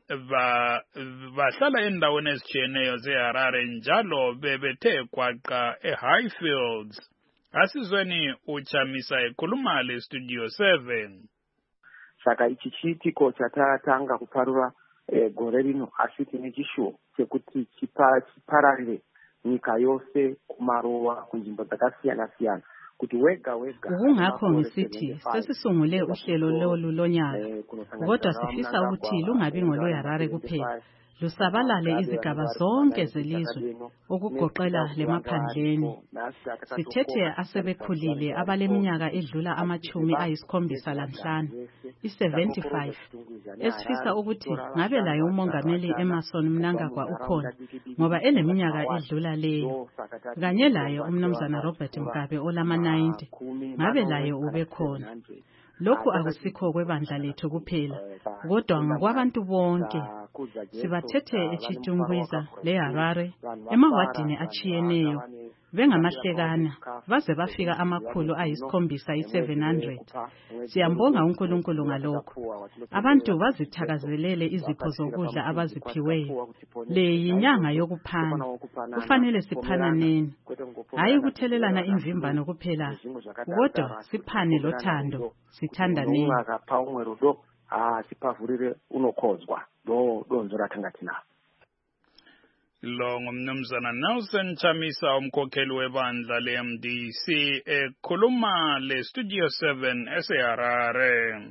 bahlala endaweni ezitshiyeneyo zeHarare njalo bebethe gwaqa eHighfields. Asizweni uChamisa ekhuluma leStudio seven. Saka ichi chiitiko chatatanga kuparura e, gore rino asi tine chishuwo chekuti chipararire nyika yose kumaruwa kunzvimbo dzakasiyana-siyana kuti wega wega. Kungakho ngisithi sesisungule uhlelo lolu lonyaka kodwa sifisa ukuthi lungabi ngolweHarare kuphela lusabalale izigaba zonke zelizwe okugoqela lemaphandleni. Sithethe asebekhulile abaleminyaka edlula amachumi ayisikhombisa lanhlanu i-seventy-five esifisa ukuthi ngabe layo umongameli Emerson Mnangagwa ukhona ngoba eneminyaka edlula leyo kanye laye umnumzana Robert Mugabe olama ninety ngabe layo ube khona. Lokhu akusikho kwebandla lethu kuphela kodwa ngokwabantu bonke. Sibathethe eChitungwiza leHarare emawadini achiyeneyo bengamahlekana baze bafika amakhulu ayisikhombisa i-seven hundred. Siyambonga uNkulunkulu ngalokho. Abantu bazithakazelele izipho zokudla abaziphiweyo. Le yinyanga yokuphana. Kufanele siphananeni. Hayi ukuthelelana imvimbano kuphela, kodwa siphane lothando, sithandaneni. Ah, sipavurire unokhozwa lo donzo rathangati na. Lo ngumnumzana Nelson Chamisa umkhokheli webandla le-M D C ekhuluma le Studio seven eseHarare.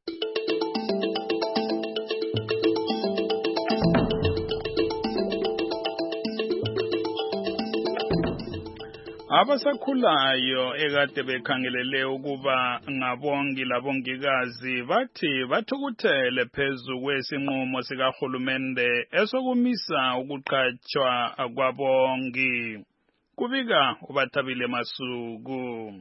Abasakhulayo ekade bekhangelele ukuba ngabongi labongikazi bathi bathukuthele phezu kwesinqumo sikahulumende esokumisa ukuqhatshwa kwabongi. Kubika uBathabile Masuku.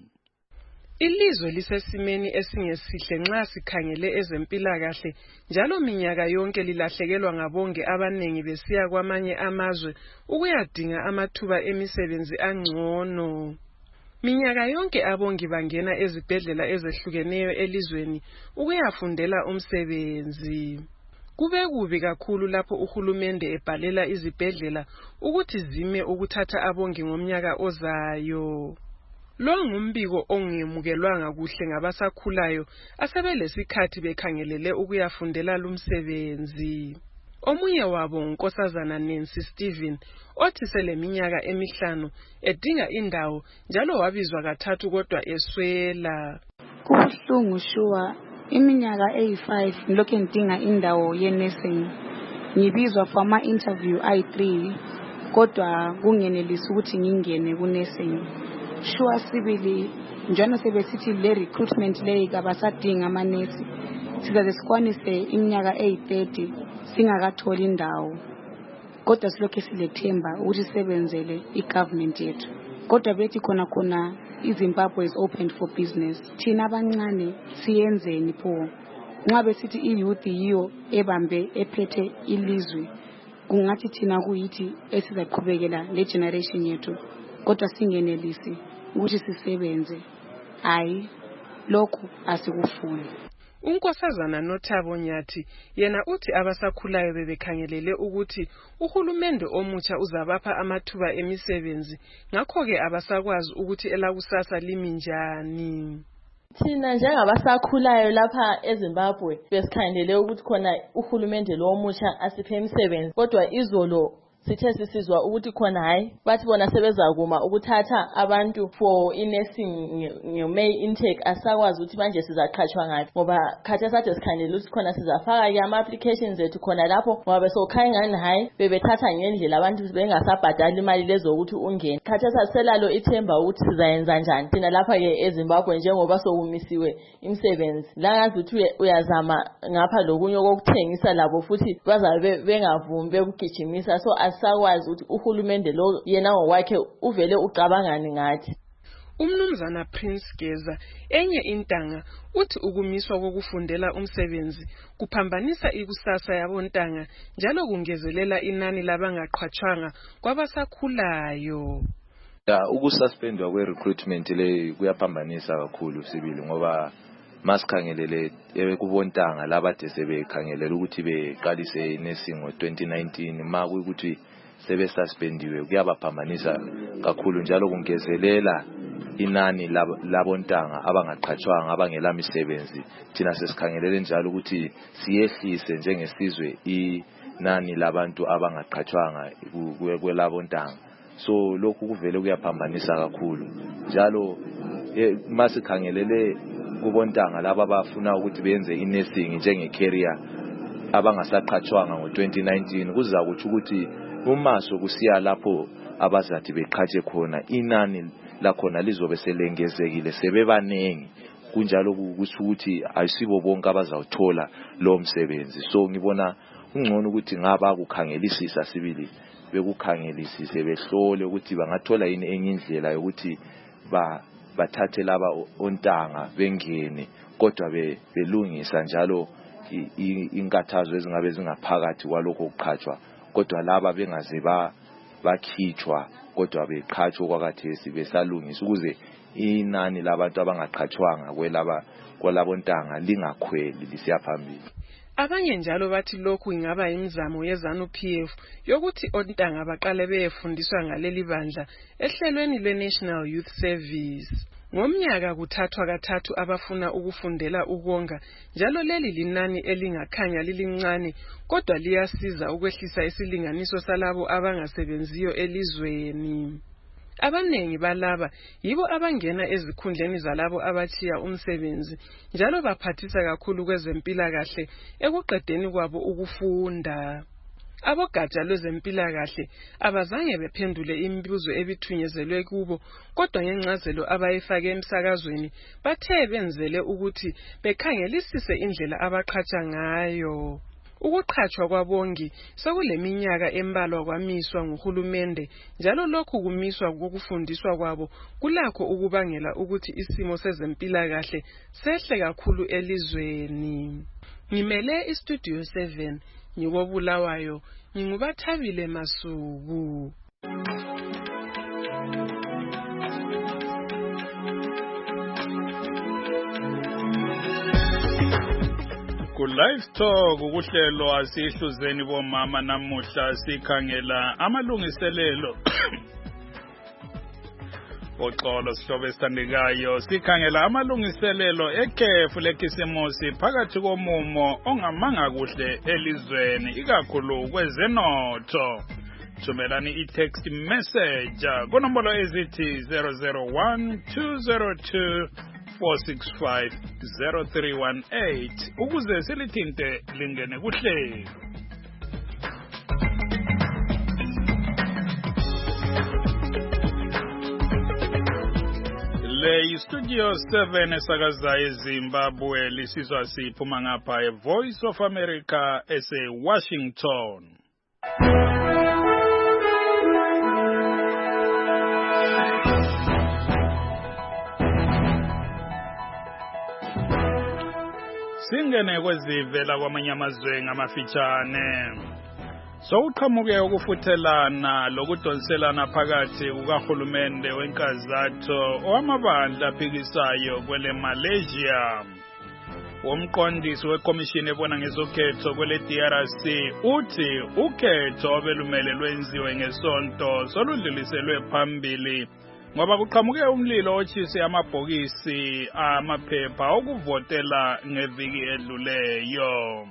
Ilizwe lisesimeni esingesihle nxa sikhangele ezempilakahle njalo minyaka yonke lilahlekelwa ngabonge abanengi besiya kwamanye amazwe ukuyadinga amathuba emisebenzi angcono. Minyaka yonke abongi bangena ezibhedlela ezehlukeneyo elizweni ukuyafundela umsebenzi. Kube kubi kakhulu lapho uhulumende ebhalela izibhedlela ukuthi zime ukuthatha abongi ngomnyaka ozayo. Lo ngumbiko ongemukelwanga kuhle ngabasakhulayo asebelesikhathi bekhangelele ukuyafundela lumsebenzi. Omunye wabo uNkosazana Nancy Stephen othi seleminyaka emihlanu edinga indawo njalo wabizwa kathathu kodwa eswela. Kubuhlungu shuwa iminyaka eighty-five ngilokhu ngidinga indawo ye-nursing. Ngibizwa for ama interview ayi three kodwa kungenelisi ukuthi ngingene ku-nursing. Shuwa sibili njalo sebesithi le recruitment le kabasadinga amanesi sizaze sikwanise iminyaka eyi-thirty singakatholi indawo kodwa silokhu silethemba ukuthi sebenzele igovernment yethu kodwa bethi khona khona iZimbabwe is open for business. Thina abancane siyenzeni pho nxa besithi i-youth yiyo ebambe ephethe ilizwe kungathi thina kuyithi esizaqhubekela le generation yethu kodwa singenelisi ukuthi sisebenze. Hayi lokhu asikufuni. Unkosazana Nothabo Nyathi yena uthi abasakhulayo bebekhangelele ukuthi uhulumende omutsha uzabapha amathuba emisebenzi ngakho ke abasakwazi ukuthi elakusasa limi njani. Thina njengabasakhulayo lapha eZimbabwe besikhangelele ukuthi khona uhulumende lo omutsha asiphe imisebenzi kodwa izolo sithe sisizwa ukuthi khona hayi bathi bona sebezakuma ukuthatha abantu for i-nursing nge-May intake asakwazi ukuthi manje sizaqhatshwa ngaphi ngoba khathesi kade sikhangelele ukuthi khona sizafaka ke ama-applications ethu khona lapho ngoba besokhanya ngani hayi bebethatha ngendlela abantu bengasabhadali imali lezo ukuthi ungene. Khathesi asiselalo ithemba ukuthi sizayenza njani thina lapha-ke eZimbabwe njengoba sokumisiwe imisebenzi langazi ukuthi uyazama ngapha lokunye kokuthengisa labo futhi bazabe bengavumi bekugijimisa so asakwazi ukuthi uhulumende lo yena ngokwakhe uvele ucabangani ngathi. Umnumzana Prince Geza enye intanga uthi ukumiswa kokufundela umsebenzi kuphambanisa ikusasa yabontanga njalo kungezelela inani labangaqhwatshwanga kwabasakhulayo. Ya ukususpendwa kwe recruitment le kuyaphambanisa kakhulu sibili ngoba masikhangelele ekubontanga labade sebekhangelela ukuthi beqalise nursing ngo twenty nineteen ma kuyikuthi sebe suspendiwe kuyabaphambanisa kakhulu njalo kungezelela inani labontanga abangaqhatshwanga abangela misebenzi. Thina sesikhangelele njalo ukuthi siyehlise njengesizwe inani labantu abangaqhatshwanga kwelabontanga. So lokhu kuvele kuyaphambanisa kakhulu njalo masikhangelele kubontanga laba bafuna ukuthi benze i-nursing njenge career abangasaqhatshwanga ngo twenty nineteen kuza kuthi ukuthi umaso kusiya lapho abazathi beqhatshe khona inani lakhona lizobe selengezekile sebebanengi kunjalo kusho ukuthi ayisibo bonke abazawuthola lo msebenzi. So ngibona ungcono ukuthi ngaba kukhangelisisa sibili bekukhangelisise behlole ukuthi bangathola yini enye indlela yokuthi ba bathathe laba ontanga bengene kodwa belungisa njalo inkathazo ezingabe zingaphakathi kwalokho ukuqhatshwa kodwa laba bengaze ba bakhitshwa kodwa beqhatshwa kwakathesi besalungisa ukuze inani labantu abangaqhatshwanga kwelaba kwalabontanga lingakhweli lisiya phambili. Abanye njalo bathi lokhu ingaba imizamo yeZANU-P F yokuthi ontanga baqale beyefundiswa ngaleli bandla ehlelweni lwe-National Youth Service. Ngomnyaka kuthathwa kathathu abafuna ukufundela ukonga, njalo leli linani elingakhanya lilincane kodwa liyasiza ukwehlisa isilinganiso salabo abangasebenziyo elizweni. Abanengi balaba yibo abangena ezikhundleni zalabo abachiya umsebenzi njalo baphathisa kakhulu kwezempilakahle ekuqedeni kwabo ukufunda. Abogatsha lwezempilakahle abazange bephendule imibuzo ebithunyezelwe kubo kodwa ngencazelo abayifake emsakazweni bathe benzele ukuthi bekhangelisise indlela abaqhatsha ngayo. Ukuqhatshwa kwabongi sekuleminyaka embalwa kwamiswa nguhulumende njalo lokhu kumiswa kokufundiswa kwabo kulakho ukubangela ukuthi isimo sezempilakahle sehle kakhulu elizweni. Ngimele iStudio seven ngikobulawayo ngingubathabile Masuku. Ku live talk ukuhlelo asihluzeni bomama namuhla sikhangela amalungiselelo oxolo sihlobo esithandekayo sikhangela amalungiselelo ekhefu lekhisimusi phakathi komumo ongamanga kuhle elizweni ikakhulu kwezenotho. Thumelani i-text message kunombolo ezithi zero zero one two zero two four six five zero three one eight ukuze silithinte lingene kuhlelo. Le Studio seven esakaza eZimbabwe lisizwa siphuma ngapha eVoice of America ese Washington. Singene kwezivela kwamanye amazwe ngamafitshane. Sowuqhamuke ukufuthelana lokudonselana phakathi kukahulumende wenkazatho owamabandla aphikisayo kwele Malaysia. Umqondisi wekomishini ebona ngezokhetho kwele D R C uthi ukhetho obelumele lwenziwe ngesonto soludluliselwe phambili ngoba kuqhamuke umlilo otshise amabhokisi amaphepha okuvotela ngeviki edluleyo.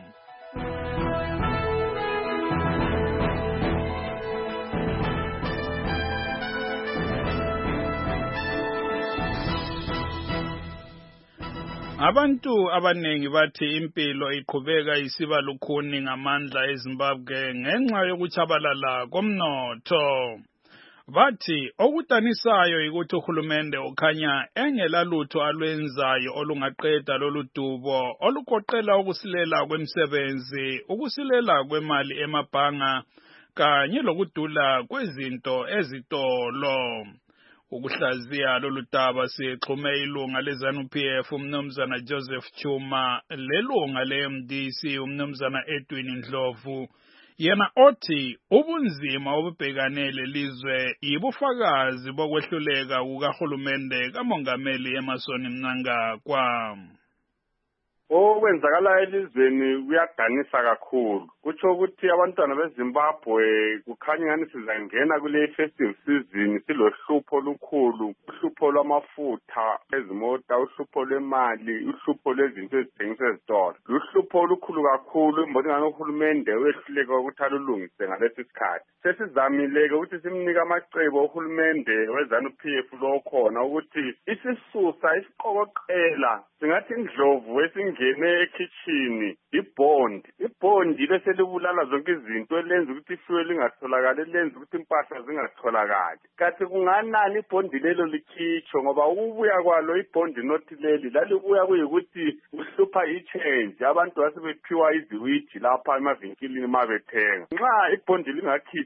Abantu abanengi bathi impilo iqhubeka isiba lukhuni ngamandla eZimbabwe ngenxa yokuchabalala komnotho. Bathi okudanisayo ukuthi uhulumende ukhanya engela lutho alwenzayo olungaqeda lolu dubo olugoqela ukusilela kwemisebenzi, ukusilela kwemali emabhanga kanye lokudula kwezinto ezitolo. Ukuhlaziya lolu daba sixhume ilunga leZANU-P F umnumzana Joseph Chuma lelunga le-M D C umnumzana Edwin Ndlovu. Yena othi ubunzima obubhekane lelizwe yibufakazi bokwehluleka kukahulumende kamongameli Emmerson Mnangagwa. Okwenzakala elizweni kuyadanisa kakhulu. Kutsho ukuthi abantwana beZimbabwe kukhanya ngani sizangena kule festive season silohlupho olukhulu, uhlupho lwamafutha ezimota, uhlupho lwemali, uhlupho lwezinto ezithengiswa ezitolo. Luhlupho olukhulu kakhulu imboni ngani uhulumende wehluleka ukuthi alulungise ngalesi sikhathi. Sesizamile ukuthi simnika amacebo uhulumende weZANU-P F lo khona ukuthi isisusa isiqokoqela singathi Ndlovu esingene ekitchen ibond ibond bese libulala zonke izinto elenza ukuthi ifuel ingatholakala elenza ukuthi impahla zingatholakali. Kathi kunganani ibond lelo likhitsho ngoba ukubuya kwalo ibond not leli lalibuya kuyikuthi uhlupha i-change abantu basebephiwa iziwiji lapha emavinkilini mabethenga. Nxa ibond lingakhitshwa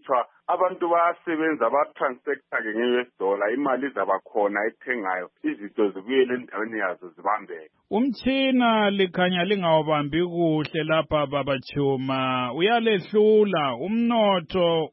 abantu bayasebenza ba-transactor-ke nge-U S dollar imali izaba khona ethengayo izinto zibuyele endaweni yazo zibambeke. Umtshina likhanya lingawubambi kuhle lapha Baba Chuma, uyalehlula umnotho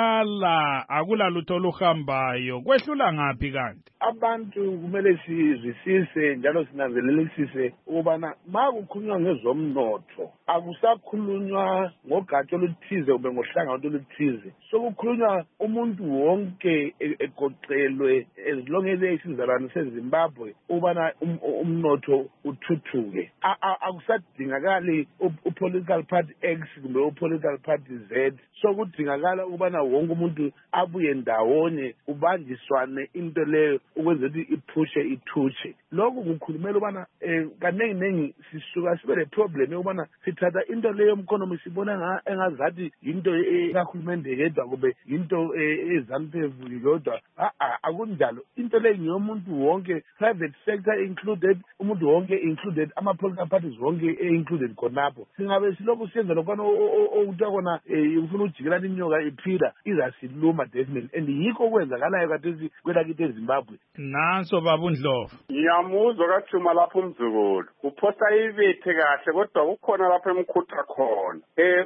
uyala akula lutho oluhambayo, kwehlula ngaphi kanti? Abantu kumele sizwisise njalo sinanzelelisise ukubana ma kukhulunywa ngezomnotho akusakhulunywa ngogatsha oluthize ube ngohlanga oluthize, sokukhulunywa umuntu wonke egoqelwe as long as isizalwane seZimbabwe ubana umnotho uthuthuke. Akusadingakali upolitical party X kumbe upolitical party Z, sokudingakala ukubana wonke umuntu abuye ndawonye kubanjiswane into leyo ukwenza ukuthi iphushe ithutshe. Lokhu kukhulumela ubana kanengi nengi sisuka sibe le problem yokubana sithatha into leyo yomkhonomi sibona engazathi into ekahulumende yedwa kube into ezampevu yodwa. Akunjalo, into leyo ngiyomuntu wonke, private sector included, umuntu wonke included, ama-political parties wonke included khonapho. Singabe silokhu siyenza lokwana okuthiwa kona ufuna ujikelana inyoka iphila izasiluma definitely, and yikho okwenzakalayo kathesi kwelakithi eZimbabwe. Nanso Baba uNdlovu. Ngiyamuzwa kaJuma lapho umzukulu. Uphosa ibethe kahle kodwa kukhona lapho emkhutha khona. Eh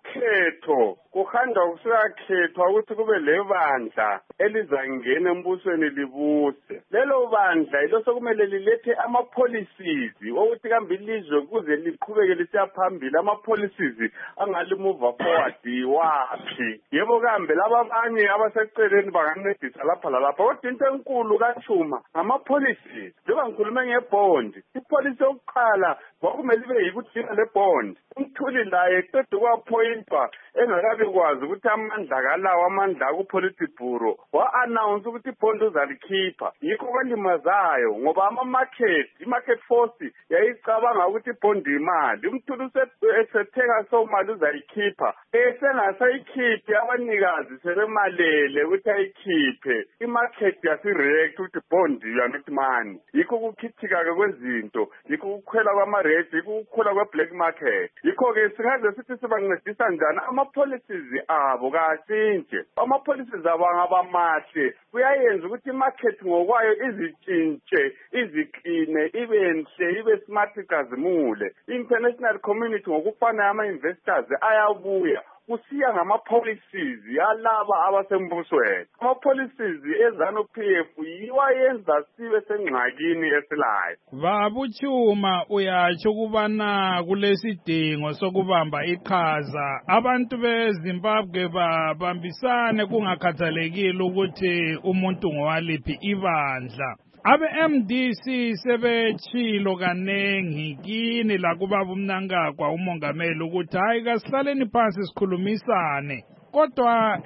ukhetho kuhanda ukusakhethwa ukuthi kube lebandla elizangena embusweni libuse. Lelo bandla ilo sokumele lilethe ama policies ukuthi kambe ilizwe kuze liqhubeke lisiya phambili, ama policies angalimove forward wapi. Yebo kambe laba abanye abaseceleni bangancedisa lapha lalapha. Kodwa into enkulu kaJuma ama policies. Njengoba ngikhulume ngebond, ipolicy yokuqala kwakumele ibe yikuthina le bond. Umthuli laye eqeda kwaphointwa engakabi kwazi ukuthi amandla kalawo amandla ku policy bureau wa announce ukuthi ibond uzalikhipha. Yikho kwalimazayo ngoba ama market, i-market force yayicabanga ukuthi ibond imali. Umthuli usetheka so mali uzayikhipha. Esengasayikhiphi abanikazi sebemalele ukuthi ayikhiphe. I-market yasireact ukuthi bond you are not money. Yikho kukhithika-ke kwezinto, yikho kukhwela kwama-rates, yikho kukhula kwe-black market. Yikho-ke singaze sithi sibancedisa njani ama-policies abo kasintshe. Ama-policies abo angaba mahle kuyayenza ukuthi i-market ngokwayo izitshintshe, izikline, ibe nhle, ibe smart, ikazimule. I-international community ngokufanayo ama-investors ayabuya. Kusiya ngama-policies yalaba abasembusweni. Ama-policies eZANU-P F yiwayenza sibe sengxakini esilayo. Baba uChuma uyatsho ukubana kulesidingo sokubamba iqhaza abantu beZimbabwe babambisane kungakhathalekile ukuthi umuntu ngowaliphi ibandla. Abe M D C sebetshilo kanengi kini la kubaba uMnangagwa umongameli ukuthi hayi kasihlaleni phansi sikhulumisane. Kodwa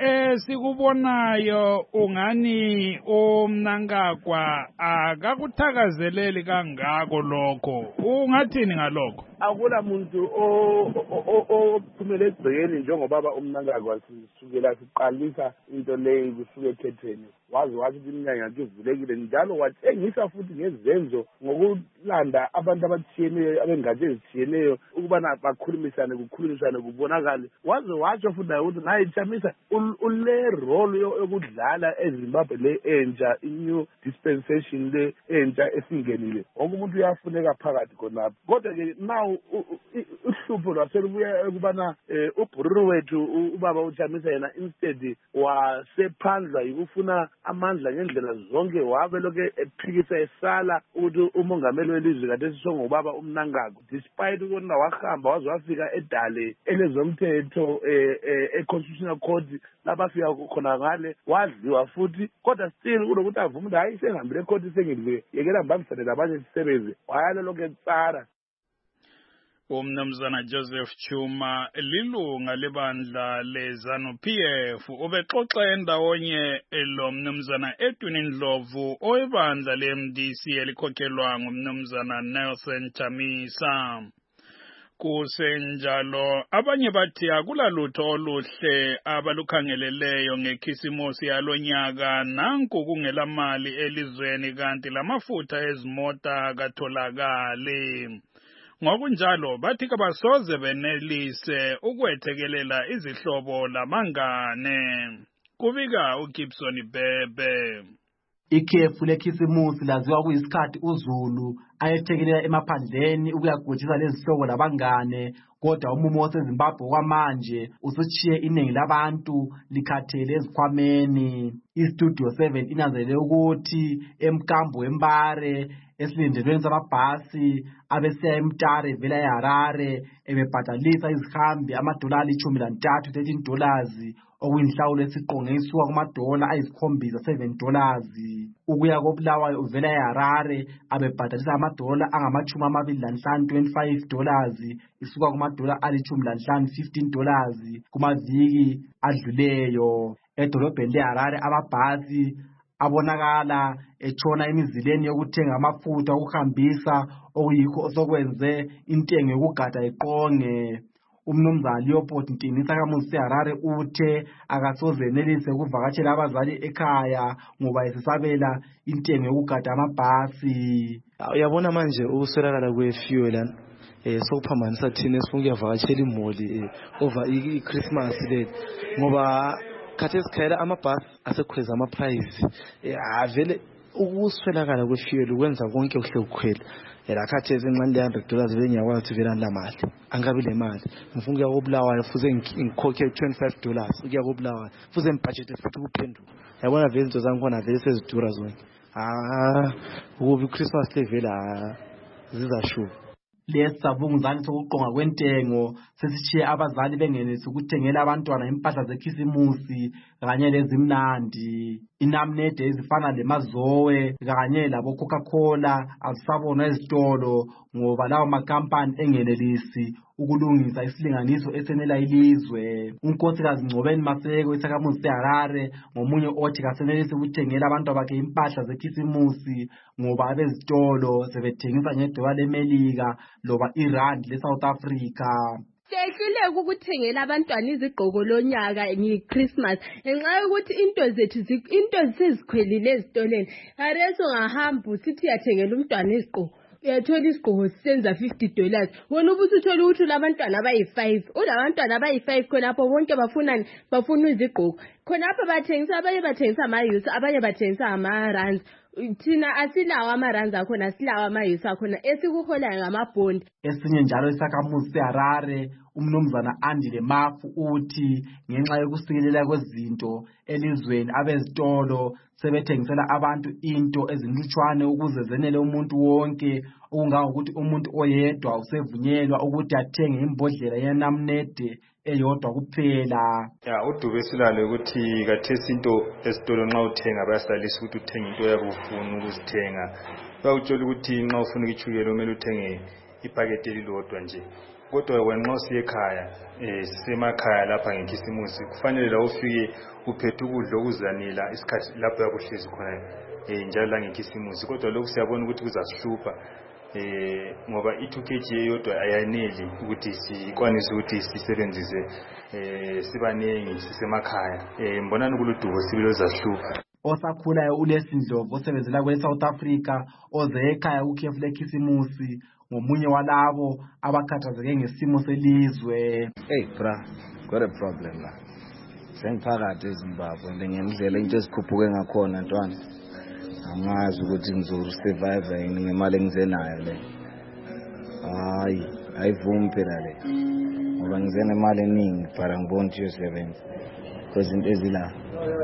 esikubonayo ungani uMnangagwa akakuthakazeleli kangako lokho. Ungathini ngalokho? Akula muntu ophumele egcekeni njengobaba uMnangagwa sisukela siqalisa into leyo kusuke ekhetheni. Wazi wathi iminyaka yakhe ivulekile njalo watshengisa futhi ngezenzo ngokulanda abantu abatshiyeneyo abengatshe ezitshiyeneyo ukubana bakhulumisane kukhulumisane kubonakale. Waze watsho futhi naye ukuthi naye Chamisa ule role yokudlala eZimbabwe le entsha, i-new dispensation le entsha esingenile. Wonke umuntu uyafuneka phakathi khonapho. Kodwa ke now uhlupho lwaselubuya ukubana ubhururu wethu ubaba uChamisa yena instead wasephandlwa yikufuna amandla ngendlela zonke wabe lokhe ephikisa esala ukuthi umongameli welizwe kade sisongobaba uMnangagwa despite ukuthi wahamba waze wafika edale elezomthetho e-constitutional court labafika khona ngale wadliwa futhi kodwa still kulokuthi avume ukuthi hayi sengihambile ecourt sengidliwe yekela ngibambisane labanye sisebenze wayala lokhe tsara. Umnumzana Joseph Chuma lilunga lebandla leZANU-P F ubexoxa endawonye lo mnumzana Edwin Ndlovu oyibandla le-M D C elikhokhelwa ngumnumzana Nelson Chamisa. Kusenjalo abanye bathi akulalutho oluhle abalukhangeleleyo ngekhisimusi yalonyaka nanku kungela mali elizweni kanti lamafutha ezimota katholakale. Ngokunjalo bathi kabasoze benelise ukwethekelela izihlobo lamangane. kubika uGibson Bebe. Ikhefu lekhisimusi laziwa kuyisikhathi uZulu ayethekelela emaphandleni ukuyagujisa lezihloko labangane, kodwa umumo waseZimbabwe kwamanje usuchiye iningi labantu likhathele ezikhwameni. iStudio seven inanzelele ukuthi emkambo wembare esilindelweni samabhasi abesiya eMtare vela eHarare ebebhadalisa izihambi amadollar ishumi lantathu thirteen dollars okuyinhlawulo esiqonge isuka kumadola ayisikhombisa seven dollars. Ukuya koBulawayo uvela eHarare abebhadalisa amadola angamachumi amabili lanhlanu twenty-five dollars isuka kumadola alishumi lanhlanu fifteen dollars kumaviki adluleyo. Edolobheni leHarare amabhasi abonakala etshona emizileni yokuthenga amafutha okuhambisa okuyikho osokwenze intengo yokugada iqonge. Umnumzana Leopold Ntinisa kamusi Harare uthe akasoze enelise ukuvakatshela abazali ekhaya ngoba esisabela intengo yokugada amabhasi. Uyabona manje ukuswelakala kwefuel lana eh sokuphambanisa thina esifuna ukuyavakatshela imoli over iChristmas le ngoba khathi esikhayela amabhasi asekhweza ama price avele ukuswelakala kwefuel ukwenza konke kuhle kukhwela. Era khathi ezincane one hundred dollars vele ngiyakwazi ukuthi vela la mali angabi le mali ngifuna ukuya koBulawayo fuze ngikhokhe twenty-five dollars ukuya koBulawayo fuze ngibudget futhi kuphenduka. Yabona vele izinto zami khona vele sezidura zonke. Ah ukubi Christmas le vela zizashuba. Lesabunguzani sokuqonga kwentengo sesichiye abazali bengenisa ukuthengela abantwana impahla zekhisimusi kanye lezimnandi. Inamnede ezifana lemazowe kanye labo Coca-Cola azisabona ezitolo ngoba lawo makampani engenelisi ukulungisa isilinganiso esenela ilizwe. Unkosikazi Ngcobeni Maseko isakhamuzi seHarare ngomunye othi kasenelisi ukuthengela abantu bakhe impahla zekhisimusi ngoba abezitolo sebethengisa ngedola leMelika loba iRand leSouth Africa. Sehluleka ukuthengela abantwana izigqoko lonyaka ngeChristmas ngenxa yokuthi into zethu into sezikhwelile ezitoleni. Areso ngahamba usithi yathengela umntwana izigqoko uyathola isigqoko sisenza fifty dollars wena ubusuthola ukuthi labantwana abayi five ulabantwana abayi five khonapho bonke bafuna bafuna izigqoko khonapho bathengisa abanye bathengisa amayusi abanye bathengisa ama-rands. Thina asilawo ama-rands akhona asilawo amayusi akhona esikuholayo ngamabhondi. Esinye njalo isakhamuzi seHarare umnumzana Andile Mafu uthi ngenxa yokusikelela kwezinto elizweni abezitolo sebethengisela abantu into ezinlutshwane ukuze zenele umuntu wonke okungangokuthi umuntu oyedwa usevunyelwa ukuthi athenge imbodlela yenamnede eyodwa kuphela. Ya uDube silale ukuthi kathesi into esitolo nxa uthenga bayasalisa ukuthi uthenge into yakufuna ukuzithenga. Bayakutshela ukuthi nxa ufuna ukuchukela kumele uthenge iphaketi elilodwa nje. Kodwa wena nxa usiye ekhaya eh sisemakhaya lapha ngekhisimusi kufanele la ufike uphethe ukudla okuzanela isikhathi lapho yakuhlezi khona eh njalo la ngekhisimusi. Kodwa lokhu siyabona ukuthi kuzasihlupha eh ngoba i-two kilograms eyodwa ayaneli ukuthi sikwanise ukuthi sisebenzise eh sibanengi sisemakhaya. Eh mbonani kuludubo sibilo zahlupha. Osakhulayo uLesindlovu osebenzela kweSouth Africa oze ekhaya ukhefu lekhisimusi ngomunye walabo abakhathazeke ngesimo selizwe. Hey bra, got a problem la. Sengiphakathi eZimbabwe ngendlela into ezikhuphuke ngakhona ntwana. Angazi ukuthi ngizosurvive yini ngemali engizenayo le. Hayi, ayivumi phela le. Ngoba ngize nemali eningi para ngibona ukuthi uyosebenza. Because into ezila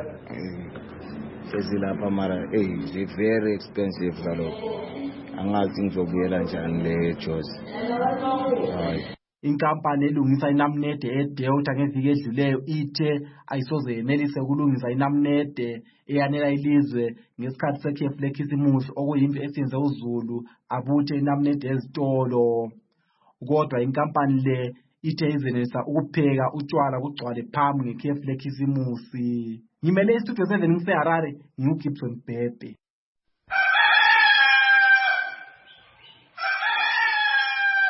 ezilapha mara hey, they very expensive kaloko. Angazi ngizobuyela njani le Jozi. Hayi. Inkampani elungisa inamnede eDelta ngeviki edluleyo ithe ayisoze yenelise ukulungisa inamnede eyanela ilizwe ngesikhathi sekhefu lekhisimusi okuyinto esenze uZulu abuthe inamnede ezitolo. Kodwa inkampani le ithe izenelisa ukupheka utshwala kugcwale phambi ngekhefu lekhisimusi. Ngimele iStudio seven ngiseHarare ngiuGibson Bebe.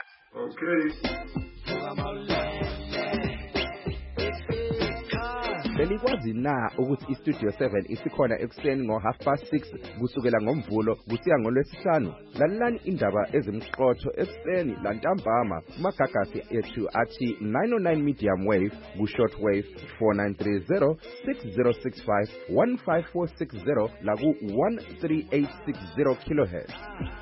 Okay. belikwazi na ukuthi iStudio seven isikhona ekuseni ngo half past six kusukela ngomvulo kusiya ngolwesihlanu? Lalelani indaba ezimqotho ekuseni lantambama kumagagasi ethu athi nine oh nine medium wave ku short wave four nine three zero six zero six five one five four six zero la ku one three eight six zero kilohertz.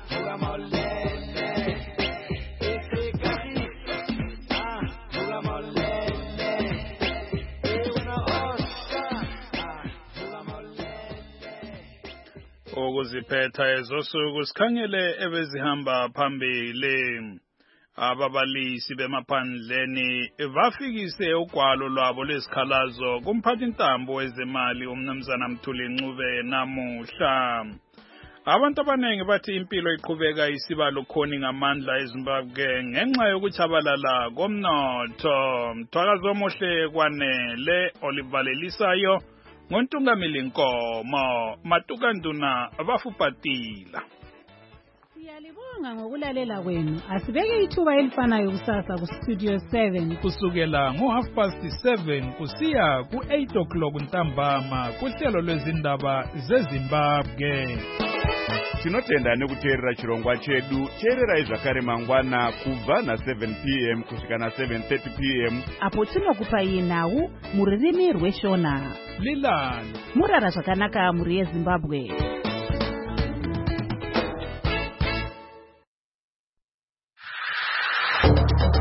Ukuziphetha ezosuku sikhangele ebezihamba phambili. Ababalisi bemaphandleni bafikise ugwalo lwabo lesikhalazo kumphathintambo wezemali umnumzana Mthuli Ncube namuhla. Abantu abaningi bathi impilo iqhubeka isiba lukhoni ngamandla eZimbabwe ngenxa yokuchabalala komnotho. Mthwakazi omuhle kwanele olivalelisayo ngontungameli Nkomo Matukanduna abafupatila. Siyalibonga ngokulalela kwenu. Asibeke ithuba elifanayo kusasa ku Studio seven kusukela ngo half past seven kusiya ku eight o'clock ntambama kuhlelo lwezindaba zeZimbabwe. Tinotenda nekuteerera chirongwa chedu cherera izvakare mangwana kubva na seven p m kusvika na seven thirty p m apo tinokupai nhau muririmi rweshona. Lilani murara zvakanaka muri yeZimbabwe.